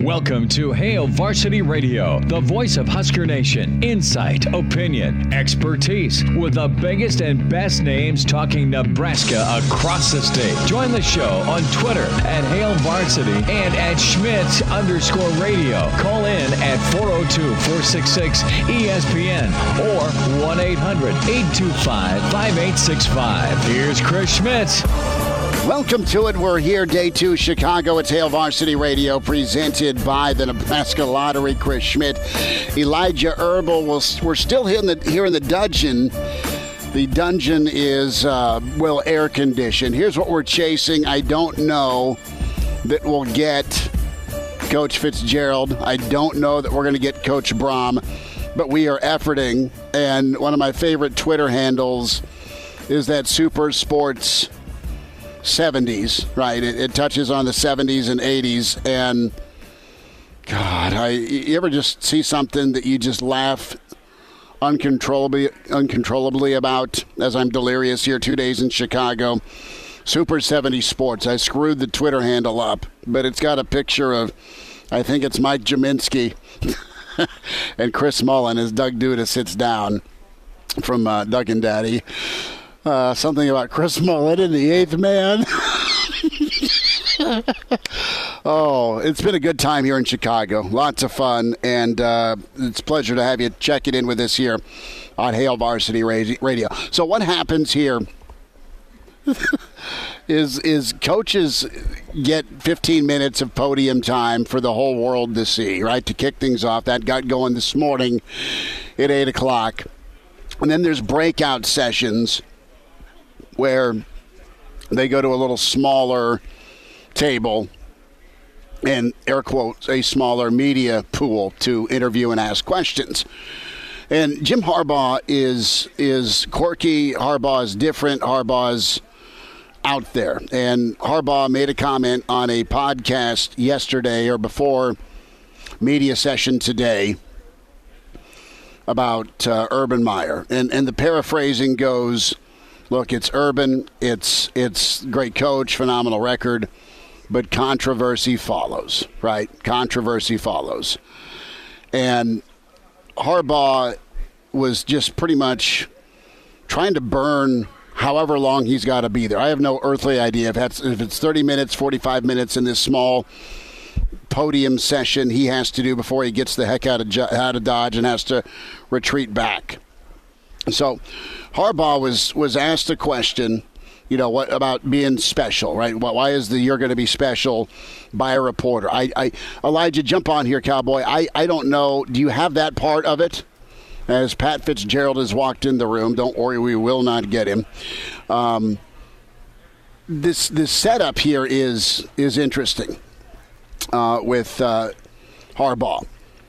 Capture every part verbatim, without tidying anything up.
Welcome to Hail Varsity Radio, the voice of Husker Nation. Insight, opinion, expertise, with the biggest and best names talking Nebraska across the state. Join the show on Twitter at Hail Varsity and at Schmitz underscore radio. Call in at four oh two, four six six, E S P N or one eight hundred, eight two five, five eight six five. Here's Chris Schmitz. Welcome to it. We're here, day two, Chicago. It's Hail Varsity Radio, presented by the Nebraska Lottery. Chris Schmidt, Elijah Herbal. We're still here in the, here in the dungeon. The dungeon is, uh, well, air-conditioned. Here's what we're chasing. I don't know that we'll get Coach Fitzgerald. I don't know that we're going to get Coach Brom, but we are efforting. And one of my favorite Twitter handles is that Super Sports seventies, right? It, it touches on the seventies and eighties, and God, I you ever just see something that you just laugh uncontrollably, uncontrollably about? As I'm delirious here, two days in Chicago. Super seventies Sports. I screwed the Twitter handle up, but it's got a picture of, I think it's Mike Jaminski and Chris Mullen as Doug Duda sits down from uh, Doug and Daddy. Uh, something about Chris Mullen in The Eighth Man. Oh, it's been a good time here in Chicago. Lots of fun, and uh, it's a pleasure to have you check it in with us here on Hail Varsity Radio. So what happens here is is coaches get fifteen minutes of podium time for the whole world to see, right, to kick things off. That got going this morning at eight o'clock. And then there's breakout sessions where they go to a little smaller table and, air quotes, a smaller media pool to interview and ask questions. And Jim Harbaugh is is quirky. Harbaugh is different. Harbaugh's out there. And Harbaugh made a comment on a podcast yesterday or before media session today about uh, Urban Meyer. And, and the paraphrasing goes, look, it's Urban, it's it's great coach, phenomenal record, but controversy follows, right? Controversy follows. And Harbaugh was just pretty much trying to burn however long he's got to be there. I have no earthly idea if, that's, if it's thirty minutes, forty-five minutes in this small podium session he has to do before he gets the heck out of, out of Dodge and has to retreat back. So Harbaugh was, was asked a question, you know, what about being special, right? Why is the you're going to be special by a reporter? I, I Elijah, jump on here, Cowboy. I, I don't know. Do you have that part of it? As Pat Fitzgerald has walked in the room, don't worry, we will not get him. Um, this this setup here is is interesting uh, with uh, Harbaugh,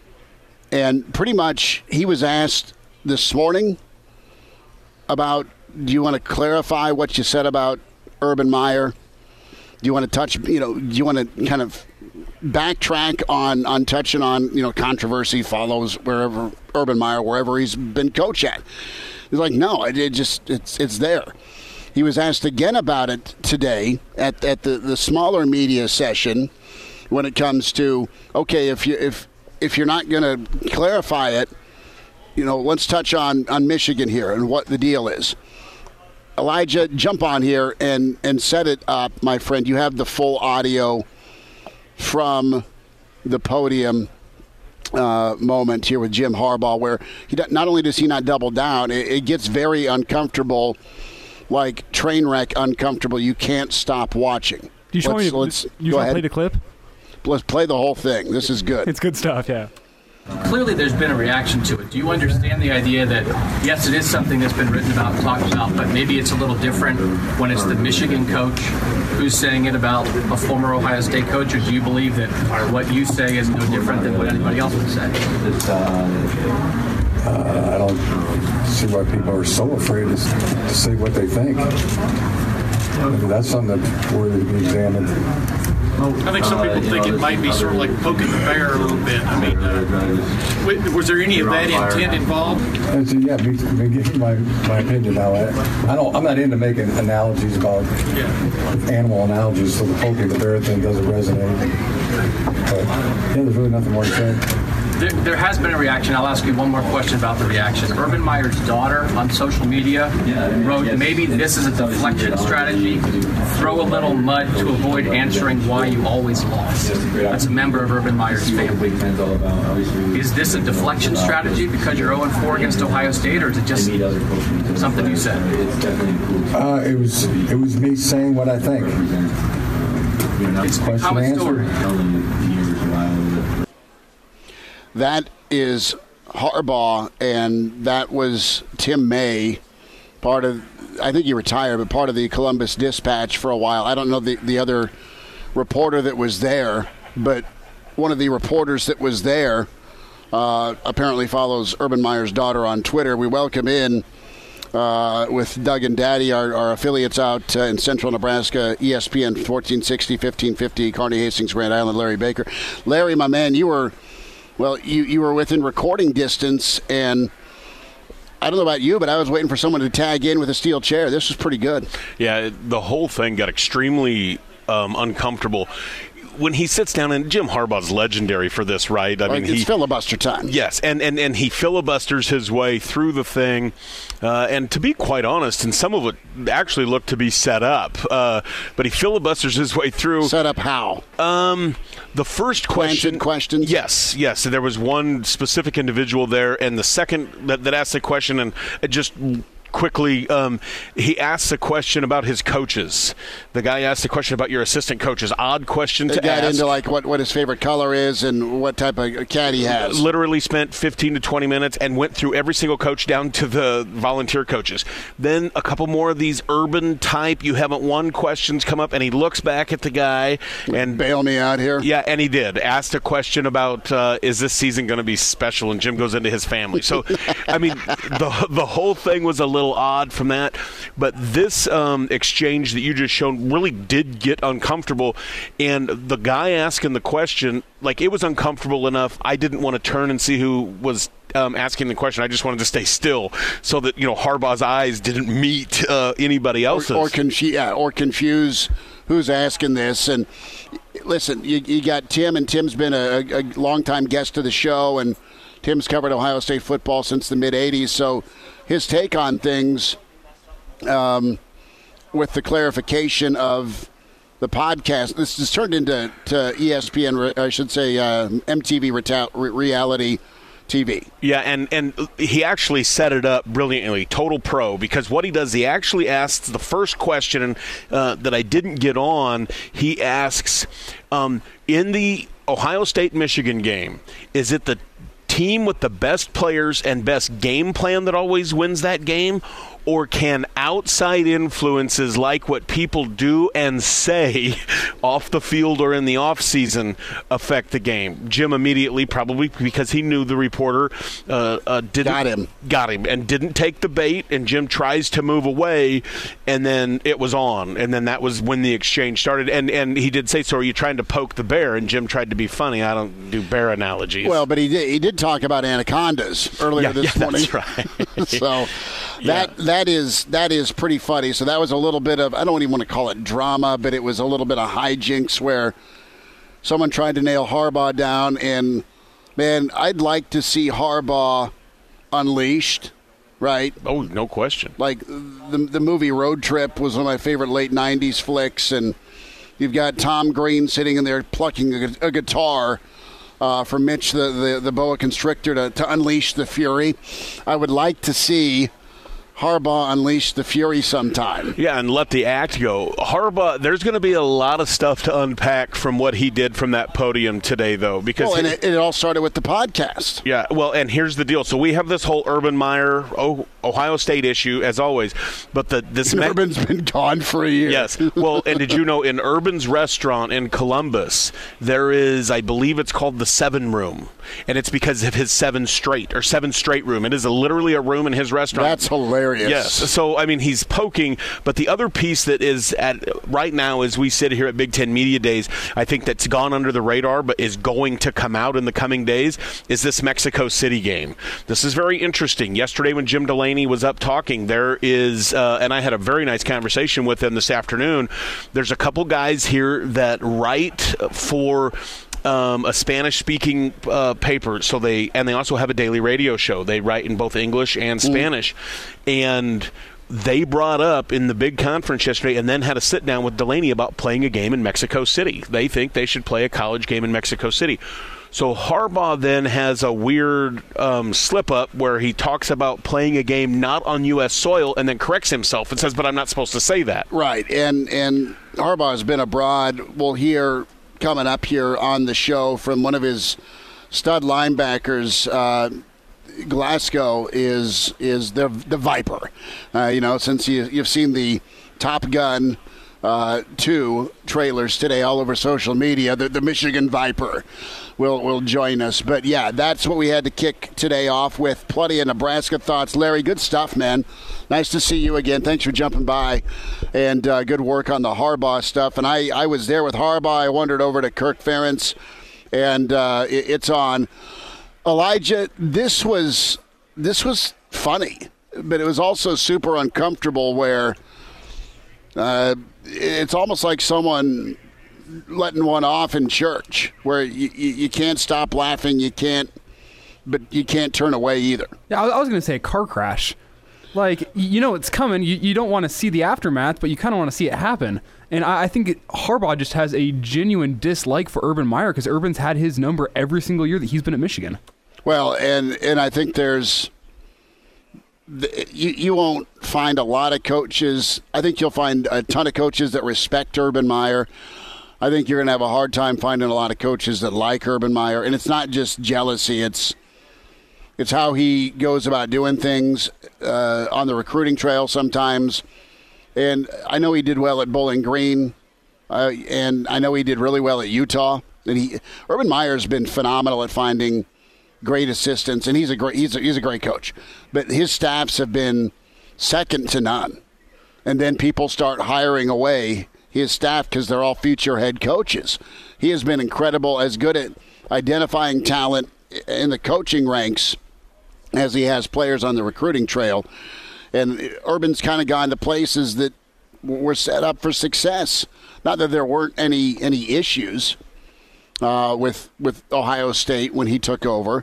and pretty much he was asked this morning about, do you want to clarify what you said about Urban Meyer? Do you want to touch, you know, do you want to kind of backtrack on, on touching on, you know, controversy follows wherever Urban Meyer, wherever he's been coach at? He's like, no, it, it just, it's it's there. He was asked again about it today at, at the, the smaller media session when it comes to, okay, if, you, if, if you're not going to clarify it, you know, let's touch on, on Michigan here and what the deal is. Elijah, jump on here and, and set it up, my friend. You have the full audio from the podium uh, moment here with Jim Harbaugh, where he not only does he not double down, it, it gets very uncomfortable, like train wreck uncomfortable. You can't stop watching. Do you show me? Let's, you want to play the clip? Let's play the whole thing. This is good. It's good stuff, yeah. Clearly there's been a reaction to it. Do you understand the idea that, yes, it is something that's been written about, talked about, but maybe it's a little different when it's the Michigan coach who's saying it about a former Ohio State coach, or do you believe that what you say is no different than what anybody else would say? Uh, I don't see why people are so afraid to, to say what they think. Maybe that's something that we're to be examined. I think some people think it might be sort of like poking the bear a little bit. I mean, uh, w- was there any of that intent involved? And so, yeah, me, me giving my, my opinion now. I, I don't. I'm not into making analogies about Yeah. animal analogies, so the poking the bear thing doesn't resonate. But yeah, there's really nothing more to say. There, there has been a reaction. I'll ask you one more question about the reaction. Urban Meyer's daughter on social media wrote, maybe this is a deflection strategy. Throw a little mud to avoid answering why you always lost. That's a member of Urban Meyer's family. Is this a deflection strategy because you're oh and four against Ohio State, or is it just something you said? Uh, it was it was me saying what I think. It's a Question common answer. story. That is Harbaugh, and that was Tim May, part of, I think he retired, but part of the Columbus Dispatch for a while. I don't know the, the other reporter that was there, but one of the reporters that was there uh, apparently follows Urban Meyer's daughter on Twitter. We welcome in uh, with Doug and Daddy, our, our affiliates out uh, in central Nebraska, E S P N fourteen sixty, fifteen fifty, Kearney Hastings, Grand Island, Larry Baker. Larry, my man, you were... Well, you, you were within recording distance, and I don't know about you, but I was waiting for someone to tag in with a steel chair. This was pretty good. Yeah, the whole thing got extremely um, uncomfortable. When he sits down, and Jim Harbaugh's legendary for this, right? I mean, it's he, filibuster time. Yes, and, and, and he filibusters his way through the thing. Uh, and to be quite honest, and some of it actually looked to be set up, uh, but he filibusters his way through. Set up how? Um, the first question. Planted questions? Yes, yes. There was one specific individual there, and the second that, that asked the question, and it just quickly, um, he asked a question about his coaches. The guy asked a question about your assistant coaches. Odd question They to got ask. into like what, what his favorite color is and what type of cat he has. Literally spent fifteen to twenty minutes and went through every single coach down to the volunteer coaches. Then a couple more of these urban type, you haven't won questions come up, and he looks back at the guy and bail me out here. Yeah, and he did. Asked a question about uh, is this season going to be special, and Jim goes into his family. So, I mean, the the whole thing was a little odd from that, but this um, exchange that you just shown really did get uncomfortable, and the guy asking the question, like, it was uncomfortable enough I didn't want to turn and see who was um, asking the question. I just wanted to stay still so that, you know, Harbaugh's eyes didn't meet uh, anybody else's. Or, or, conf- yeah, or confuse who's asking this. And listen, you, you got Tim, and Tim's been a, a longtime guest to the show, and Tim's covered Ohio State football since the mid-eighties, so his take on things, um, with the clarification of the podcast, this has turned into to E S P N, I should say, uh, M T V reta- reality T V. Yeah, and, and he actually set it up brilliantly, total pro, because what he does, he actually asks the first question uh, that I didn't get on, he asks, um, in the Ohio State-Michigan game, is it the team with the best players and best game plan that always wins that game, or can outside influences like what people do and say off the field or in the off season affect the game? Jim immediately, probably because he knew the reporter, uh, uh, didn't, got him, got him, and didn't take the bait. And Jim tries to move away, and then it was on, and then that was when the exchange started. And and he did say, "So are you trying to poke the bear?" And Jim tried to be funny. I don't do bear analogies. Well, but he did. He did talk about anacondas earlier yeah, this yeah, morning. That's right. so that yeah. that is that is pretty funny. So that was a little bit of, I don't even want to call it drama, but it was a little bit of hijinks where someone tried to nail Harbaugh down, and man, I'd like to see Harbaugh unleashed. Right? Oh, no question. Like the the movie Road Trip was one of my favorite late nineties flicks, and you've got Tom Green sitting in there plucking a, a guitar uh, for Mitch, the, the, the boa constrictor, to, to unleash the fury. I would like to see Harbaugh unleash the fury sometime. Yeah, and let the act go. Harbaugh, there's going to be a lot of stuff to unpack from what he did from that podium today, though. Because well, and he, it, it all started with the podcast. Yeah, well, and here's the deal. So we have this whole Urban Meyer, oh, Ohio State issue as always, but the this me- Urban's been gone for a year. Yes. Well, and did you know in Urban's restaurant in Columbus there is, I believe it's called the Seven Room, and it's because of his seven straight or seven straight room. It is a, literally a room in his restaurant. That's hilarious. Yes. So I mean, he's poking, but the other piece that is at right now as we sit here at Big Ten Media Days, I think that's gone under the radar, but is going to come out in the coming days, is this Mexico City game. This is very interesting. Yesterday when Jim Delaney was up talking, there is, uh, and I had a very nice conversation with him this afternoon, there's a couple guys here that write for Um, a Spanish-speaking uh, paper, so they and they also have a daily radio show. They write in both English and Spanish, mm. and they brought up in the big conference yesterday and then had a sit-down with Delaney about playing a game in Mexico City. They think they should play a college game in Mexico City. So Harbaugh then has a weird um, slip-up where he talks about playing a game not on U S soil and then corrects himself and says, but I'm not supposed to say that. Right, and, and Harbaugh has been abroad. We'll hear coming up here on the show from one of his stud linebackers. Uh, Glasgow is is the the Viper. Uh, you know, since you, you've seen the Top Gun uh, two trailers today all over social media, the, the Michigan Viper will will join us. But yeah, that's what we had to kick today off with. Plenty of Nebraska thoughts. Larry, good stuff, man. Nice to see you again. Thanks for jumping by, and uh, good work on the Harbaugh stuff. And I, I was there with Harbaugh. I wandered over to Kirk Ferentz, and uh, it, it's on. Elijah, this was this was funny, but it was also super uncomfortable where uh, it's almost like someone letting one off in church where you, you, you can't stop laughing, you can't, but you can't turn away either. Yeah, I was going to say a car crash. Like, you know it's coming. You, you don't want to see the aftermath, but you kind of want to see it happen. And I, I think it, Harbaugh just has a genuine dislike for Urban Meyer because Urban's had his number every single year that he's been at Michigan. Well, and, and I think there's you, – you won't find a lot of coaches. I think you'll find a ton of coaches that respect Urban Meyer. I think you're going to have a hard time finding a lot of coaches that like Urban Meyer. And it's not just jealousy. It's it's how he goes about doing things uh, on the recruiting trail sometimes. And I know he did well at Bowling Green, uh, and I know he did really well at Utah. And he Urban Meyer's been phenomenal at finding great assistants, and he's a great he's a, he's a great coach. But his staffs have been second to none. And then people start hiring away his staff because they're all future head coaches. He has been incredible, as good at identifying talent in the coaching ranks as he has players on the recruiting trail. And Urban's kind of gone to places that were set up for success. Not that there weren't any any issues uh, with with Ohio State when he took over,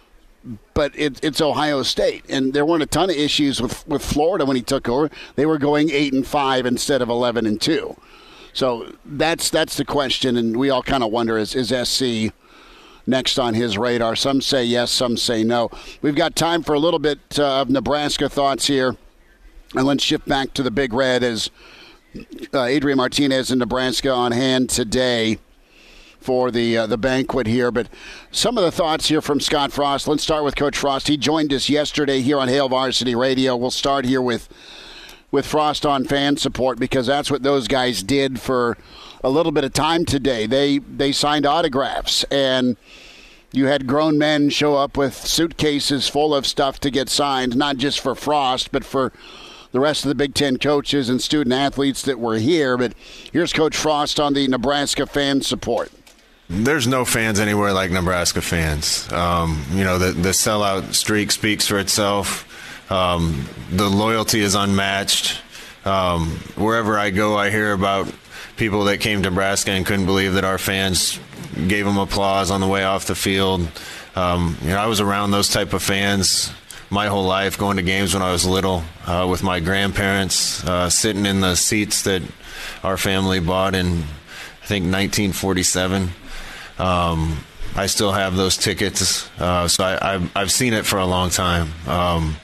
but it, it's Ohio State, and there weren't a ton of issues with, with Florida when he took over. They were going eight and five instead of eleven and two. So that's that's the question, and we all kind of wonder: is is S C next on his radar? Some say yes, some say no. We've got time for a little bit uh, of Nebraska thoughts here, and let's shift back to the Big Red as uh, Adrian Martinez in Nebraska on hand today for the uh, the banquet here. But some of the thoughts here from Scott Frost. Let's start with Coach Frost. He joined us yesterday here on Hail Varsity Radio. We'll start here with with Frost on fan support, because that's what those guys did for a little bit of time today. They they signed autographs, and you had grown men show up with suitcases full of stuff to get signed, not just for Frost, but for the rest of the Big Ten coaches and student athletes that were here. But here's Coach Frost on the Nebraska fan support. There's no fans anywhere like Nebraska fans. Um, you know, the, the sellout streak speaks for itself. Um, the loyalty is unmatched. Um, wherever I go, I hear about people that came to Nebraska and couldn't believe that our fans gave them applause on the way off the field. Um, you know, I was around those type of fans my whole life, going to games when I was little uh, with my grandparents, uh, sitting in the seats that our family bought in, I think, nineteen forty-seven. Um, I still have those tickets, uh, so I, I've, I've seen it for a long time. Um,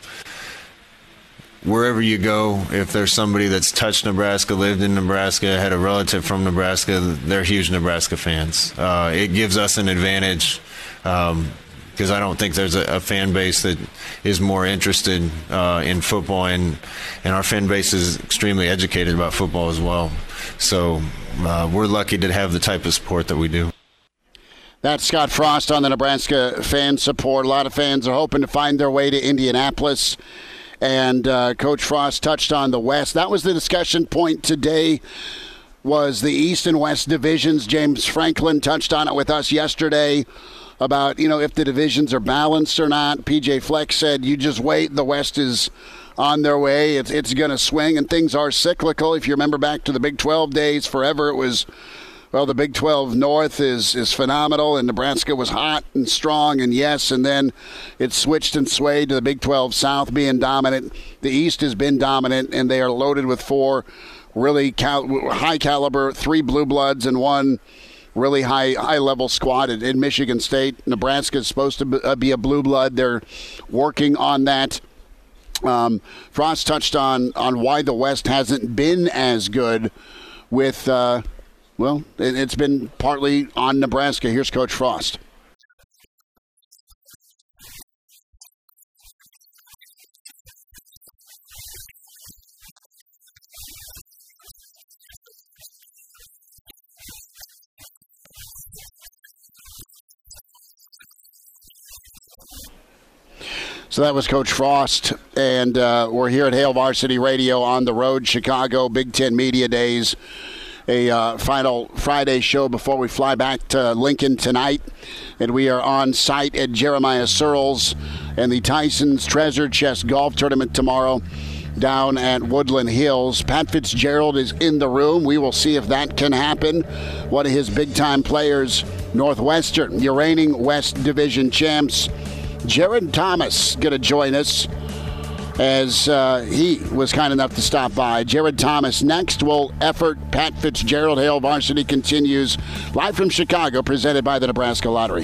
wherever you go, if there's somebody that's touched Nebraska, lived in Nebraska, had a relative from Nebraska, they're huge Nebraska fans. Uh, it gives us an advantage. Um, because I don't think there's a, a fan base that is more interested uh, in football, and, and our fan base is extremely educated about football as well. So uh, we're lucky to have the type of support that we do. That's Scott Frost on the Nebraska fan support. A lot of fans are hoping to find their way to Indianapolis. And uh, Coach Frost touched on the West. That was the discussion point today, was the East and West divisions. James Franklin touched on it with us yesterday about, you know, if the divisions are balanced or not. P J Fleck said, you just wait. The West is on their way. It's, it's going to swing, and things are cyclical. If you remember back to the Big twelve days, forever it was, well, the Big twelve North is, is phenomenal, and Nebraska was hot and strong, and yes, and then it switched and swayed to the Big twelve South being dominant. The East has been dominant, and they are loaded with four really cal- high-caliber, three blue bloods and one really high, high-level squad in, in Michigan State. Nebraska is supposed to be, uh, be a blue blood. They're working on that. Um, Frost touched on, on why the West hasn't been as good with uh, – well, it's been partly on Nebraska. Here's Coach Frost. So that was Coach Frost, and uh, we're here at Hail Varsity Radio on the road, Chicago, Big Ten Media Days. A uh, final Friday show before we fly back to Lincoln tonight. And we are on site at Jeremiah Searles and the Tyson's Treasure Chest Golf Tournament tomorrow down at Woodland Hills. Pat Fitzgerald is in the room. We will see if that can happen. One of his big-time players, Northwestern, your reigning West Division champs. Jared Thomas going to join us, as uh, he was kind enough to stop by. Jared Thomas next. Will effort Pat Fitzgerald. Hail Varsity continues live from Chicago, presented by the Nebraska Lottery.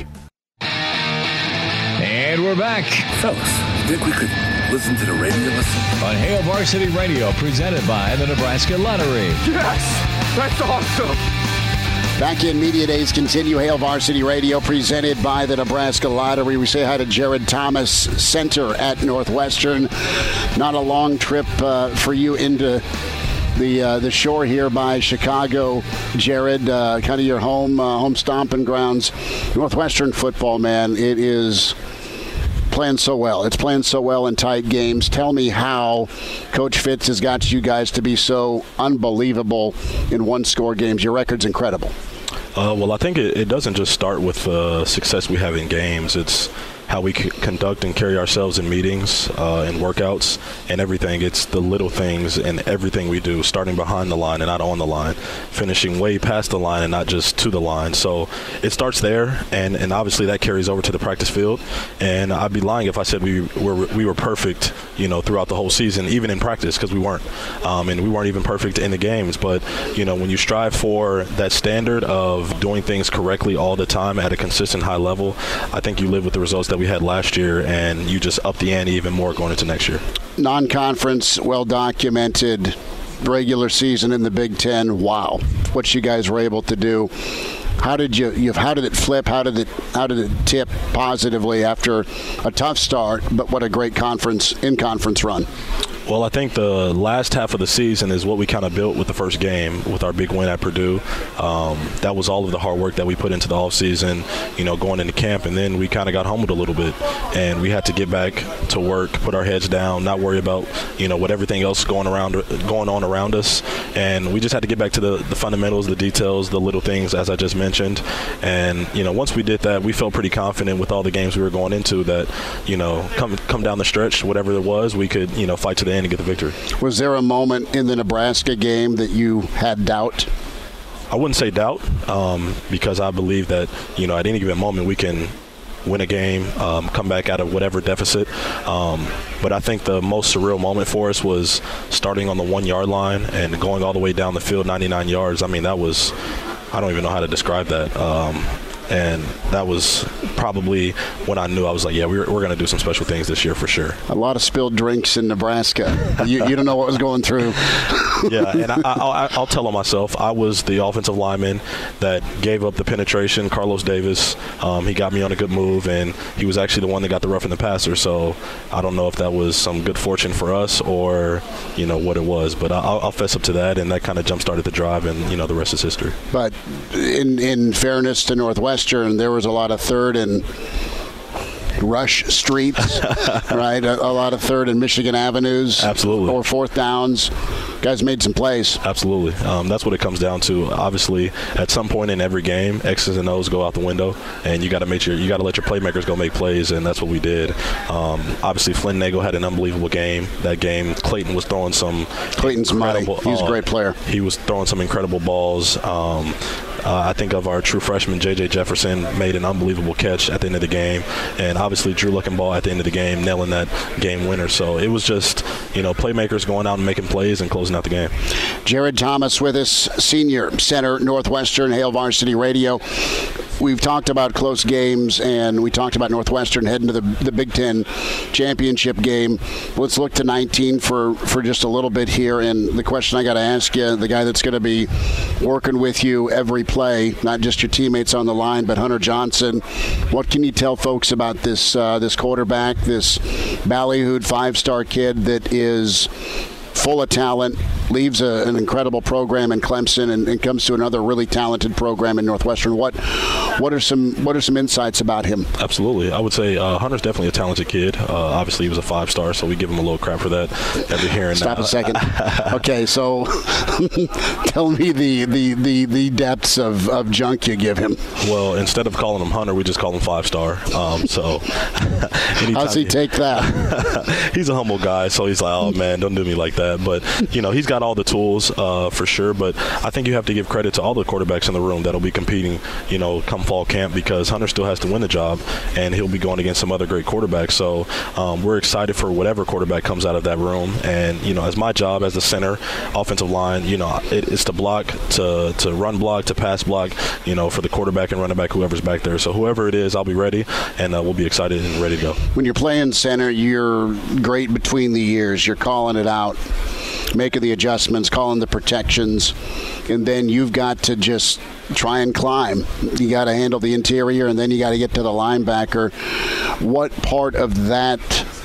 And we're back. Fellas, think we could listen to the radio listen? On Hail Varsity Radio, presented by the Nebraska Lottery. Yes! That's awesome! Back in Media Days continue. Hail Varsity Radio, presented by the Nebraska Lottery. We say hi to Jared Thomas, center at Northwestern. Not a long trip uh, for you into the uh, the shore here by Chicago, Jared. Uh, kind of your home uh, home stomping grounds. Northwestern football, man, it is playing so well. It's playing so well in tight games. Tell me how Coach Fitz has got you guys to be so unbelievable in one-score games. Your record's incredible. Uh, well, I think it, it doesn't just start with uh, success we have in games. It's how we c- conduct and carry ourselves in meetings uh, and workouts and everything. It's the little things in everything we do, starting behind the line and not on the line, finishing way past the line and not just to the line. So it starts there, and, and obviously that carries over to the practice field. And I'd be lying if I said we were we were perfect, you know, throughout the whole season, even in practice, because we weren't. Um, and we weren't even perfect in the games. But, you know, when you strive for that standard of doing things correctly all the time at a consistent high level, I think you live with the results that we had last year, and you just up the ante even more going into next year. Non-conference, well-documented, regular season in the Big Ten. Wow, what you guys were able to do. How did you, you how did it flip? How did it how did it tip positively after a tough start, but what a great conference in-conference run? Well, I think the last half of the season is what we kind of built with the first game, with our big win at Purdue. Um, that was all of the hard work that we put into the offseason, you know, going into camp. And then we kind of got humbled a little bit. And we had to get back to work, put our heads down, not worry about, you know, what everything else going around, going on around us. And we just had to get back to the, the fundamentals, the details, the little things, as I just mentioned. And, you know, once we did that, we felt pretty confident with all the games we were going into that, you know, come, come down the stretch, whatever it was, we could, you know, fight to the end and get the victory. Was there a moment in the Nebraska game that you had doubt? I wouldn't say doubt, um, because I believe that, you know, at any given moment we can win a game, um, come back out of whatever deficit. Um, but I think the most surreal moment for us was starting on the one-yard line and going all the way down the field, ninety-nine yards. I mean, that was – I don't even know how to describe that. Um, and that was probably when I knew I was like, yeah, we're, we're going to do some special things this year for sure. A lot of spilled drinks in Nebraska. you, you don't know what was going through. Yeah, and I, I, I'll tell on myself. I was the offensive lineman that gave up the penetration. Carlos Davis, um, he got me on a good move, and he was actually the one that got the roughing the passer. So I don't know if that was some good fortune for us or, you know, what it was. But I'll, I'll fess up to that, and that kind of jump-started the drive, and, you know, the rest is history. But in, in fairness to Northwestern, there was a lot of third and rush streets, right? A, a lot of third and Michigan avenues. Absolutely. Or fourth downs. Guys made some plays. Absolutely. Um, that's what it comes down to. Obviously, at some point in every game, X's and O's go out the window, and you got to make sure you got to let your playmakers go make plays, and that's what we did. Um, obviously, Flynn Nagel had an unbelievable game. That game, Clayton was throwing some. Clayton's incredible. He's uh, a great player. He was throwing some incredible balls. Um, Uh, I think of our true freshman, J J Jefferson, made an unbelievable catch at the end of the game. And obviously, Drew Luckenball at the end of the game, nailing that game winner. So it was just, you know, playmakers going out and making plays and closing out the game. Jared Thomas with us, senior center, Northwestern, Hail Varsity Radio. We've talked about close games, and we talked about Northwestern heading to the, the Big Ten championship game. Let's look to nineteen for, for just a little bit here. And the question I got to ask you, the guy that's going to be working with you every play, not just your teammates on the line, but Hunter Johnson. What can you tell folks about this uh, this quarterback, this ballyhooed five-star kid that is full of talent, leaves a, an incredible program in Clemson and, and comes to another really talented program in Northwestern? What what are some what are some insights about him? Absolutely. I would say uh, Hunter's definitely a talented kid. Uh, obviously, he was a five-star, so we give him a little crap for that every here and Stop now. a second. Okay, so tell me the, the, the, the depths of, of junk you give him. Well, instead of calling him Hunter, we just call him five-star. Um, so how's he take that? He's a humble guy, so he's like, oh, man, don't do me like that. But, you know, he's got all the tools uh, for sure. But I think you have to give credit to all the quarterbacks in the room that'll be competing, you know, come fall camp, because Hunter still has to win the job, and he'll be going against some other great quarterbacks. So um, we're excited for whatever quarterback comes out of that room. And, you know, as my job as the center, offensive line, you know, it, it's to block, to, to run block, to pass block, you know, for the quarterback and running back, whoever's back there. So whoever it is, I'll be ready, and uh, we'll be excited and ready to go. When you're playing center, you're great between the ears. You're calling it out, making the adjustments, calling the protections, and then you've got to just try and climb. You got to handle the interior, and then you got to get to the linebacker. What part of that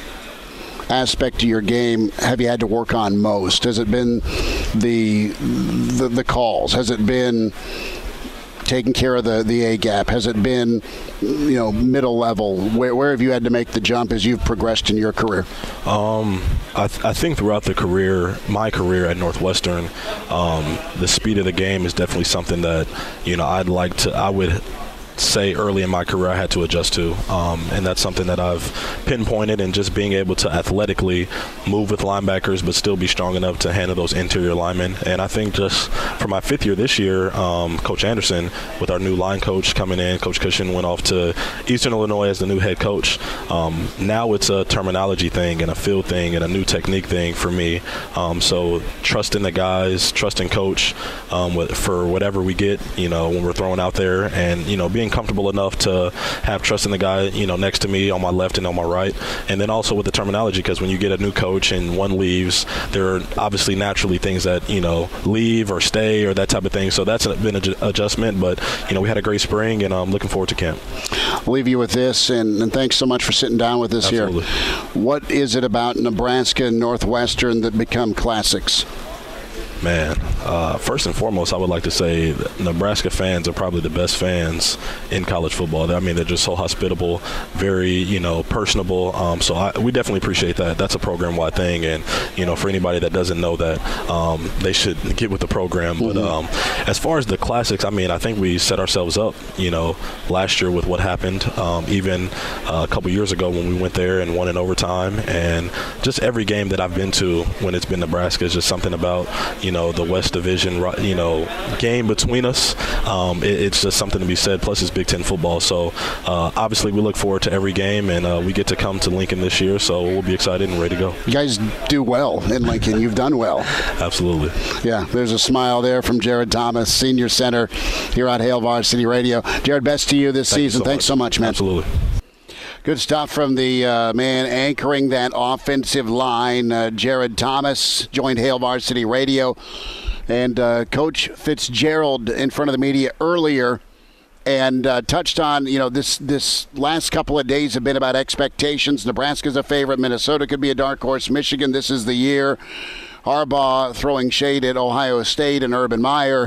aspect of your game have you had to work on most? Has it been the the, the calls? Has it been taking care of the, the A-gap? Has it been, you know, middle level? Where, where have you had to make the jump as you've progressed in your career? Um, I, th- I think throughout the career, my career at Northwestern, um, the speed of the game is definitely something that, you know, I'd like to, I would say early in my career I had to adjust to, um, and that's something that I've pinpointed, and just being able to athletically move with linebackers but still be strong enough to handle those interior linemen. And I think just for my fifth year this year, um, Coach Anderson, with our new line coach coming in, Coach Cushion went off to Eastern Illinois as the new head coach. Um, now it's a terminology thing and a field thing and a new technique thing for me. Um, so trusting the guys, trusting Coach um, for whatever we get, you know, when we're throwing out there, and, you know, being comfortable enough to have trust in the guy, you know, next to me on my left and on my right. And then also with the terminology, because when you get a new coach and one leaves, there are obviously naturally things that, you know, leave or stay or that type of thing. So that's been an adjustment. But, you know, we had a great spring, and I'm looking forward to camp. I'll leave you with this, and, and thanks so much for sitting down with us Absolutely. here. What is it about Nebraska and Northwestern that become classics? Man, uh, first and foremost, I would like to say that Nebraska fans are probably the best fans in college football. I mean, they're just so hospitable, very, you know, personable. Um, so I, we definitely appreciate that. That's a program-wide thing. And, you know, for anybody that doesn't know that, um, they should get with the program. Mm-hmm. But um, as far as the classics, I mean, I think we set ourselves up, you know, last year with what happened, um, even uh, a couple years ago when we went there and won in overtime. And just every game that I've been to when it's been Nebraska is just something about, you you know, the West Division, you know, game between us. Um, it, it's just something to be said. Plus, it's Big Ten football. So, uh, obviously, we look forward to every game, and uh, we get to come to Lincoln this year. So we'll be excited and ready to go. You guys do well in Lincoln. You've done well. Absolutely. Yeah, there's a smile there from Jared Thomas, senior center here on Hail Varsity Radio. Jared, best to you this Thank season. You so Thanks much. so much, man. Absolutely. Good stuff from the uh, man anchoring that offensive line. Uh, Jared Thomas joined Hail Varsity Radio. And uh, Coach Fitzgerald in front of the media earlier and uh, touched on, you know, this this last couple of days have been about expectations. Nebraska's a favorite. Minnesota could be a dark horse. Michigan, this is the year. Harbaugh throwing shade at Ohio State and Urban Meyer.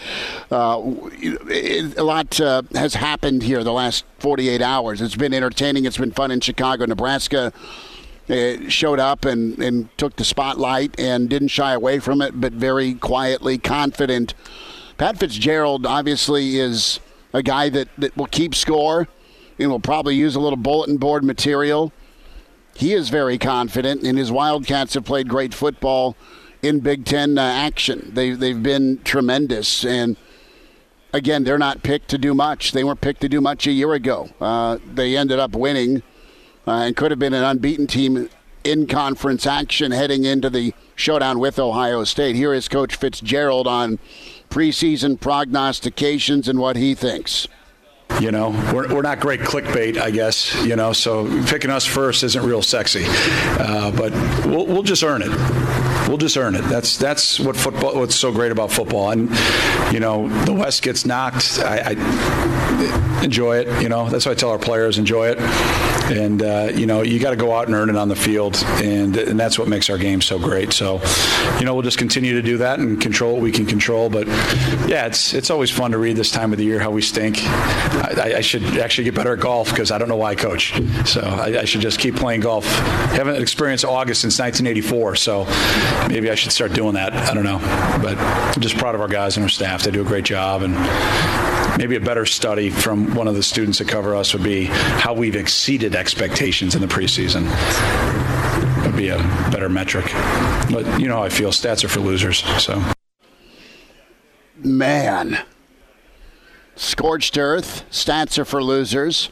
uh, it, a lot uh, has happened here the last forty-eight hours. It's been entertaining. It's been fun in Chicago. Nebraska uh, showed up and, and took the spotlight and didn't shy away from it, but very quietly confident. Pat Fitzgerald obviously is a guy that, that will keep score and will probably use a little bulletin board material. He is very confident, and his Wildcats have played great football in Big Ten uh, action. They, they've been tremendous, and again, they're not picked to do much. They weren't picked to do much a year ago. Uh, they ended up winning uh, and could have been an unbeaten team in conference action heading into the showdown with Ohio State. Here is Coach Fitzgerald on preseason prognostications and what he thinks. You know, we're, we're not great clickbait, I guess, you know, so picking us first isn't real sexy. Uh, but we'll, we'll just earn it. We'll just earn it. That's that's what football. What's so great about football. And, you know, the West gets knocked. I, I enjoy it, you know. That's why I tell our players, enjoy it. And, uh, you know, you got to go out and earn it on the field. And, and that's what makes our game so great. So, you know, we'll just continue to do that and control what we can control. But, yeah, it's it's always fun to read this time of the year how we stink. I, I should actually get better at golf because I don't know why I coach. So I, I should just keep playing golf. I haven't experienced August since nineteen eighty-four, so maybe I should start doing that. I don't know. But I'm just proud of our guys and our staff. They do a great job. And maybe a better study from one of the students that cover us would be how we've exceeded expectations in the preseason. Would be a better metric. But you know how I feel. Stats are for losers. So, man. Scorched earth. Stats are for losers.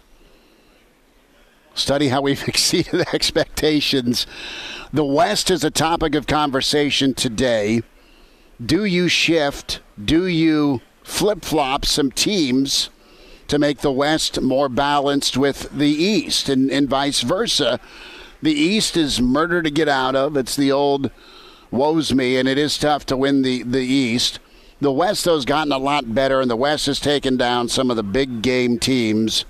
Study how we've exceeded expectations. The West is a topic of conversation today. Do you shift? Do you flip-flop some teams to make the West more balanced with the East and, and vice versa? The East is murder to get out of. It's the old woes me, and it is tough to win the, the East. The West, though, has gotten a lot better, and the West has taken down some of the big game teams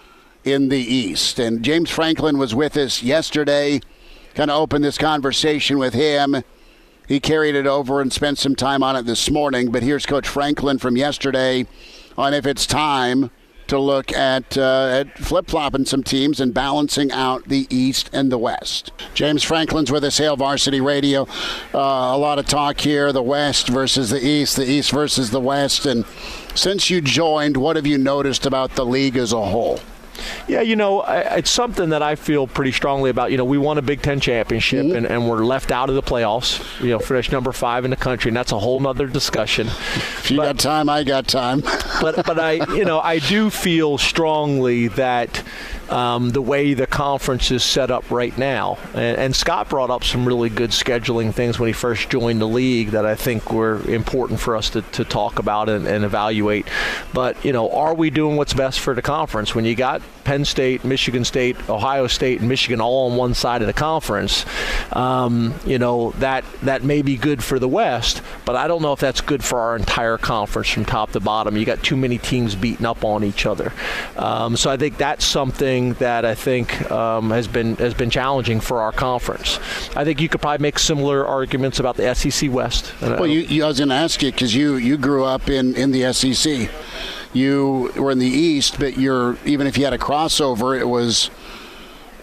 in the East. And James Franklin was with us yesterday, kind of opened this conversation with him. He carried it over and spent some time on it this morning. But here's Coach Franklin from yesterday on if it's time to look at, uh, at flip-flopping some teams and balancing out the East and the West. James Franklin's with us, Hail Varsity Radio. Uh, a lot of talk here, the West versus the East, the East versus the West. And since you joined, what have you noticed about the league as a whole? Yeah, you know, it's something that I feel pretty strongly about. You know, we won a Big Ten championship, mm-hmm. and, and we're left out of the playoffs. You know, finished number five in the country, and that's a whole nother discussion. If you but, got time, I got time. but but I, you know, I do feel strongly that um, the way the conference is set up right now, and, and Scott brought up some really good scheduling things when he first joined the league that I think were important for us to, to talk about and, and evaluate. But, you know, are we doing what's best for the conference? When you got Penn State, Michigan State, Ohio State, and Michigan all on one side of the conference, um, you know, that that may be good for the West, but I don't know if that's good for our entire conference from top to bottom. You got too many teams beating up on each other. Um, so I think that's something that I think um, has been has been challenging for our conference. I think you could probably make similar arguments about the S E C West. Well, you, you, I was going to ask you because you, you grew up in, in the S E C. You were in the East, but you're even if you had a crossover, it was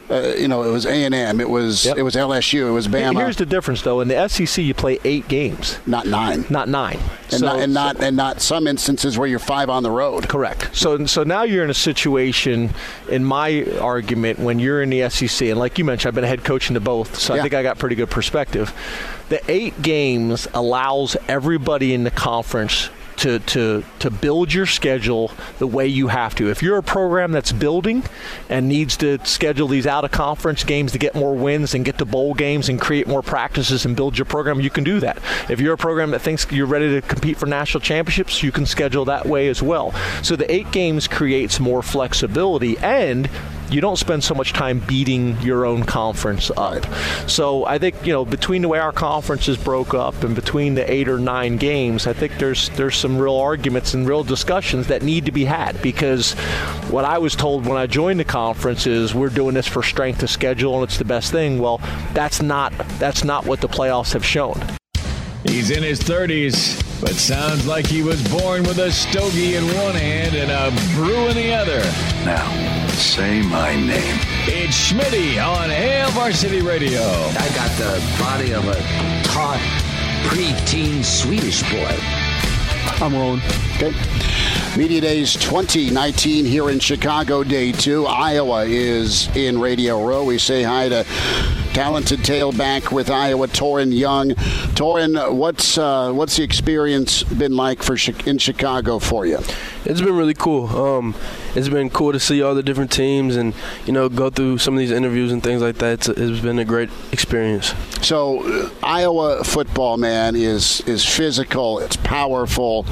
Uh, you know, it was A and M, it was Yep. it was L S U, it was Bama. Here's the difference, though. In the S E C, you play eight games, not nine, not nine, and, so, not, and not so, and not some instances where you're five on the road. Correct. So so now you're in a situation, in my argument, when you're in the S E C, and like you mentioned, I've been a head coach into both, so Yeah. I think I got pretty good perspective. The eight games allows everybody in the conference to, to to build your schedule the way you have to. If you're a program that's building and needs to schedule these out-of-conference games to get more wins and get to bowl games and create more practices and build your program, you can do that. If you're a program that thinks you're ready to compete for national championships, you can schedule that way as well. So the eight games creates more flexibility, and you don't spend so much time beating your own conference up. So I think, you know, between the way our conferences broke up and between the eight or nine games, I think there's there's some real arguments and real discussions that need to be had, because what I was told when I joined the conference is we're doing this for strength of schedule and it's the best thing. Well, that's not that's not what the playoffs have shown. He's in his thirties, but sounds like he was born with a stogie in one hand and a brew in the other. Now, say my name. It's Schmitty on Hail Varsity Radio. I got the body of a taut, preteen Swedish boy. I'm rolling. Okay. Media Days twenty nineteen here in Chicago, day two. Iowa is in Radio Row. We say hi to talented tailback with Iowa, Torin Young. Torin, what's uh, what's the experience been like for in Chicago for you? It's been really cool. Um, it's been cool to see all the different teams and, you know, go through some of these interviews and things like that. It's, it's been a great experience. So uh, Iowa football, man, is is physical, it's powerful,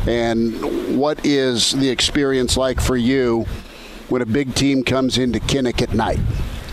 and what is the experience like for you when a big team comes into Kinnick at night?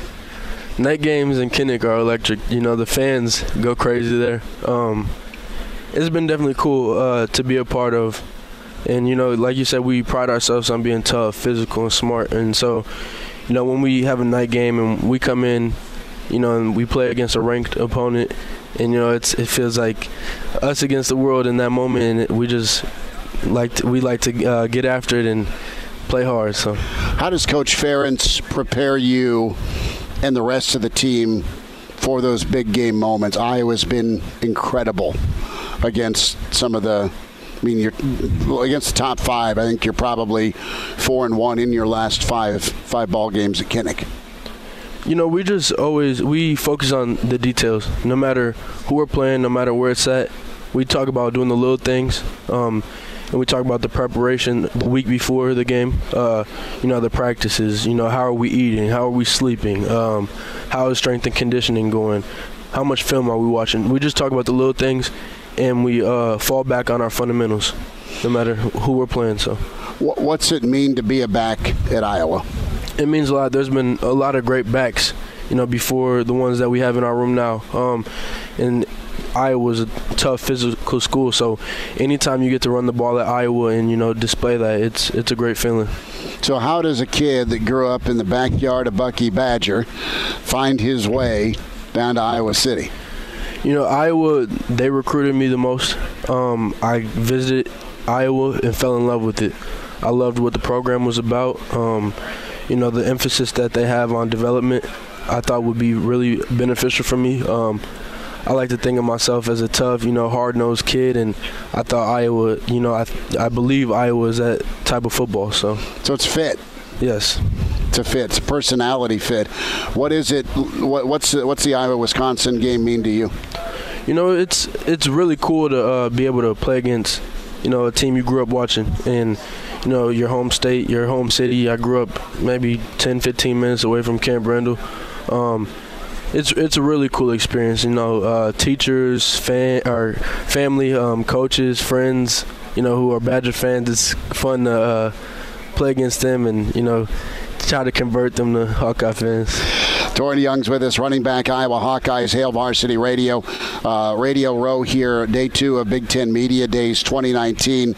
Night games in Kinnick are electric. You know, the fans go crazy there. Um, it's been definitely cool uh, to be a part of. And, you know, like you said, we pride ourselves on being tough, physical, and smart. And so, you know, when we have a night game and we come in, you know, and we play against a ranked opponent, and, you know, it's it feels like us against the world in that moment, and it, we just like to, we like to uh, get after it and play hard. So, how does Coach Ferentz prepare you and the rest of the team for those big game moments? Iowa's been incredible against some of the, I mean, you're against the top five. I think you're probably four and one in your last five five ball games at Kinnick. You know, we just always we focus on the details. No matter who we're playing, no matter where it's at, we talk about doing the little things. Um, And we talk about the preparation the week before the game, uh, you know, the practices, you know, how are we eating, how are we sleeping, um, how is strength and conditioning going, how much film are we watching. We just talk about the little things, and we uh, fall back on our fundamentals, no matter who we're playing. So, what's it mean to be a back at Iowa? It means a lot. There's been a lot of great backs, you know, before the ones that we have in our room now. Um, and Iowa's a tough physical school, so anytime you get to run the ball at Iowa and, you know, display that, it's it's a great feeling. So how does a kid that grew up in the backyard of Bucky Badger find his way down to Iowa City? You know, Iowa, they recruited me the most. Um, I visited Iowa and fell in love with it. I loved what the program was about. Um, you know, the emphasis that they have on development, I thought would be really beneficial for me. Um, I like to think of myself as a tough, you know, hard-nosed kid, and I thought Iowa, you know, I I believe Iowa is that type of football. So, so it's fit. Yes, it's a fit. It's a personality fit. What is it? What, what's the, what's the Iowa-Wisconsin game mean to you? You know, it's it's really cool to uh, be able to play against, you know, a team you grew up watching, and you know, your home state, your home city. I grew up maybe ten, fifteen minutes away from Camp Randall. Um, It's it's a really cool experience, you know. Uh, teachers, fan, or family, um, coaches, friends, you know, who are Badger fans. It's fun to uh, play against them and, you know, try to convert them to Hawkeye fans. Torin Young's with us, running back, Iowa Hawkeyes, Hail Varsity Radio. Uh, Radio Row here, day two of Big Ten Media Days twenty nineteen.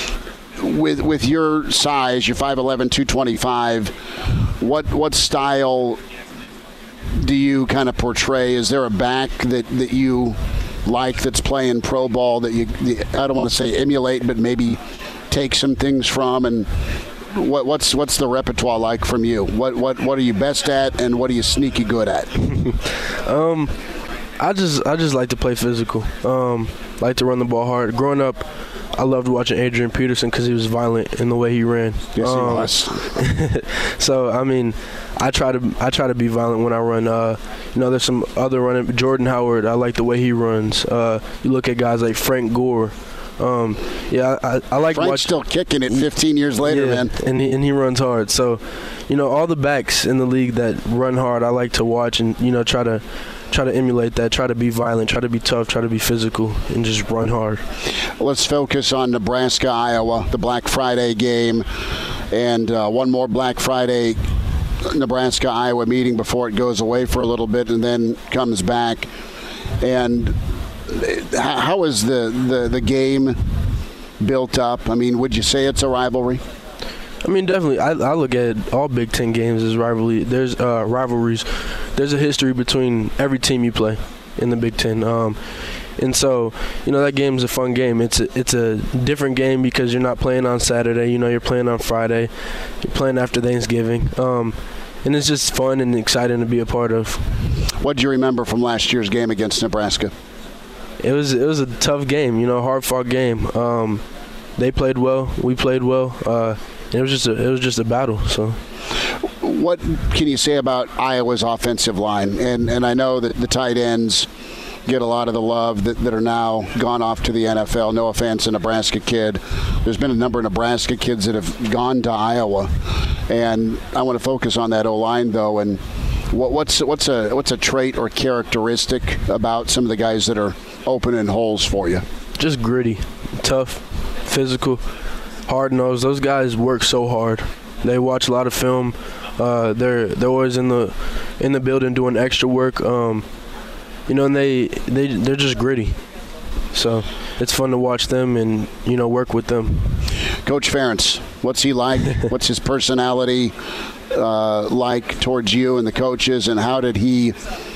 With with your size, you're five eleven, two twenty-five, what what style do you kind of portray? Is there a back that, that you like that's playing pro ball that you, I don't want to say emulate, but maybe take some things from and what, what's what's the repertoire like from you? What what what are you best at, and what are you sneaky good at? um, I just I just like to play physical. Um, like to run the ball hard. Growing up, I loved watching Adrian Peterson because he was violent in the way he ran. Yes, um, he was. So I mean, I try to I try to be violent when I run. Uh, you know, there's some other running. Jordan Howard, I like the way he runs. Uh, you look at guys like Frank Gore. Um, yeah, I, I like Frank's watching. still kicking it fifteen years later, yeah, man. And he, and he runs hard. So, you know, all the backs in the league that run hard, I like to watch and, you know, try to try to emulate that, try to be violent, try to be tough, try to be physical, and just run hard. Let's focus on Nebraska, Iowa, the Black Friday game, and uh, one more Black Friday Nebraska, Iowa meeting before it goes away for a little bit and then comes back. And how is the, the, the game built up? I mean, would you say it's a rivalry? I mean, definitely. I, I look at all Big Ten games as rivalry. There's uh, rivalries. There's a history between every team you play in the Big Ten. Um, and so, you know, that game's a fun game. It's a, it's a different game because you're not playing on Saturday. You know, you're playing on Friday. You're playing after Thanksgiving. Um, and it's just fun and exciting to be a part of. What do you remember from last year's game against Nebraska? It was it was a tough game, you know, hard-fought game. Um, they played well, we played well, uh, and it was just a, it was just a battle. So, what can you say about Iowa's offensive line? And and I know that the tight ends get a lot of the love that, that are now gone off to the N F L. No offense, a Nebraska kid. There's been a number of Nebraska kids that have gone to Iowa, and I want to focus on that O-line though. And what, what's what's a what's a trait or characteristic about some of the guys that are opening holes for you? Just gritty, tough, physical, hard-nosed. Those guys work so hard. They watch a lot of film. Uh, they're they're always in the in the building doing extra work. Um, you know, and they they they're just gritty. So it's fun to watch them and, you know, work with them. Coach Ferentz, what's he like? What's his personality uh, like towards you and the coaches, and how did he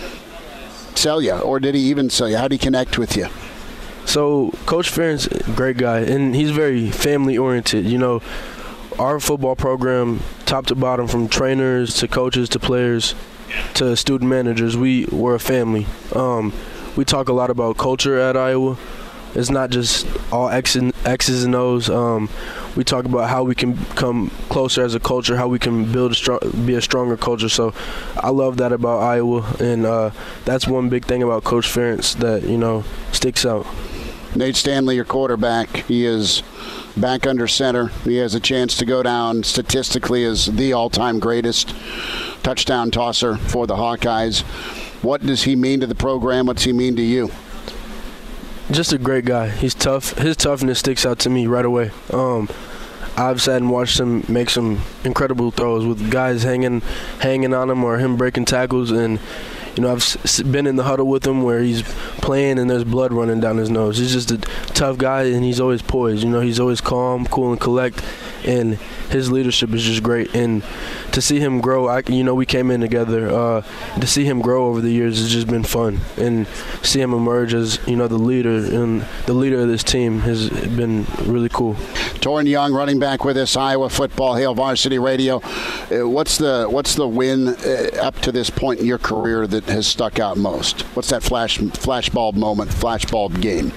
sell you, or did he even sell you? How did he connect with you? So Coach Ferentz, great guy, and he's very family oriented. You know, our football program, top to bottom, from trainers to coaches to players to student managers, we were a family. Um, we talk a lot about culture at Iowa. It's not just all X and, X's and O's. Um, we talk about how we can come closer as a culture, how we can build a strong, be a stronger culture. So I love that about Iowa, and uh, that's one big thing about Coach Ferentz that, you know, sticks out. Nate Stanley, your quarterback, he is back under center. He has a chance to go down statistically as the all-time greatest touchdown tosser for the Hawkeyes. What does he mean to the program? What's he mean to you? Just a great guy. He's tough. His toughness sticks out to me right away. Um, I've sat and watched him make some incredible throws with guys hanging, hanging on him or him breaking tackles, and you know, I've been in the huddle with him where he's playing and there's blood running down his nose. He's just a tough guy, and he's always poised. You know, he's always calm, cool, and collect, and his leadership is just great. And to see him grow, I, you know, we came in together. Uh, to see him grow over the years has just been fun, and see him emerge as, you know, the leader and the leader of this team has been really cool. Torin Young, running back with us, Iowa football, Hail Varsity Radio. Uh, what's the what's the win uh, up to this point in your career that has stuck out most? What's that flash flashbulb moment, flashbulb game?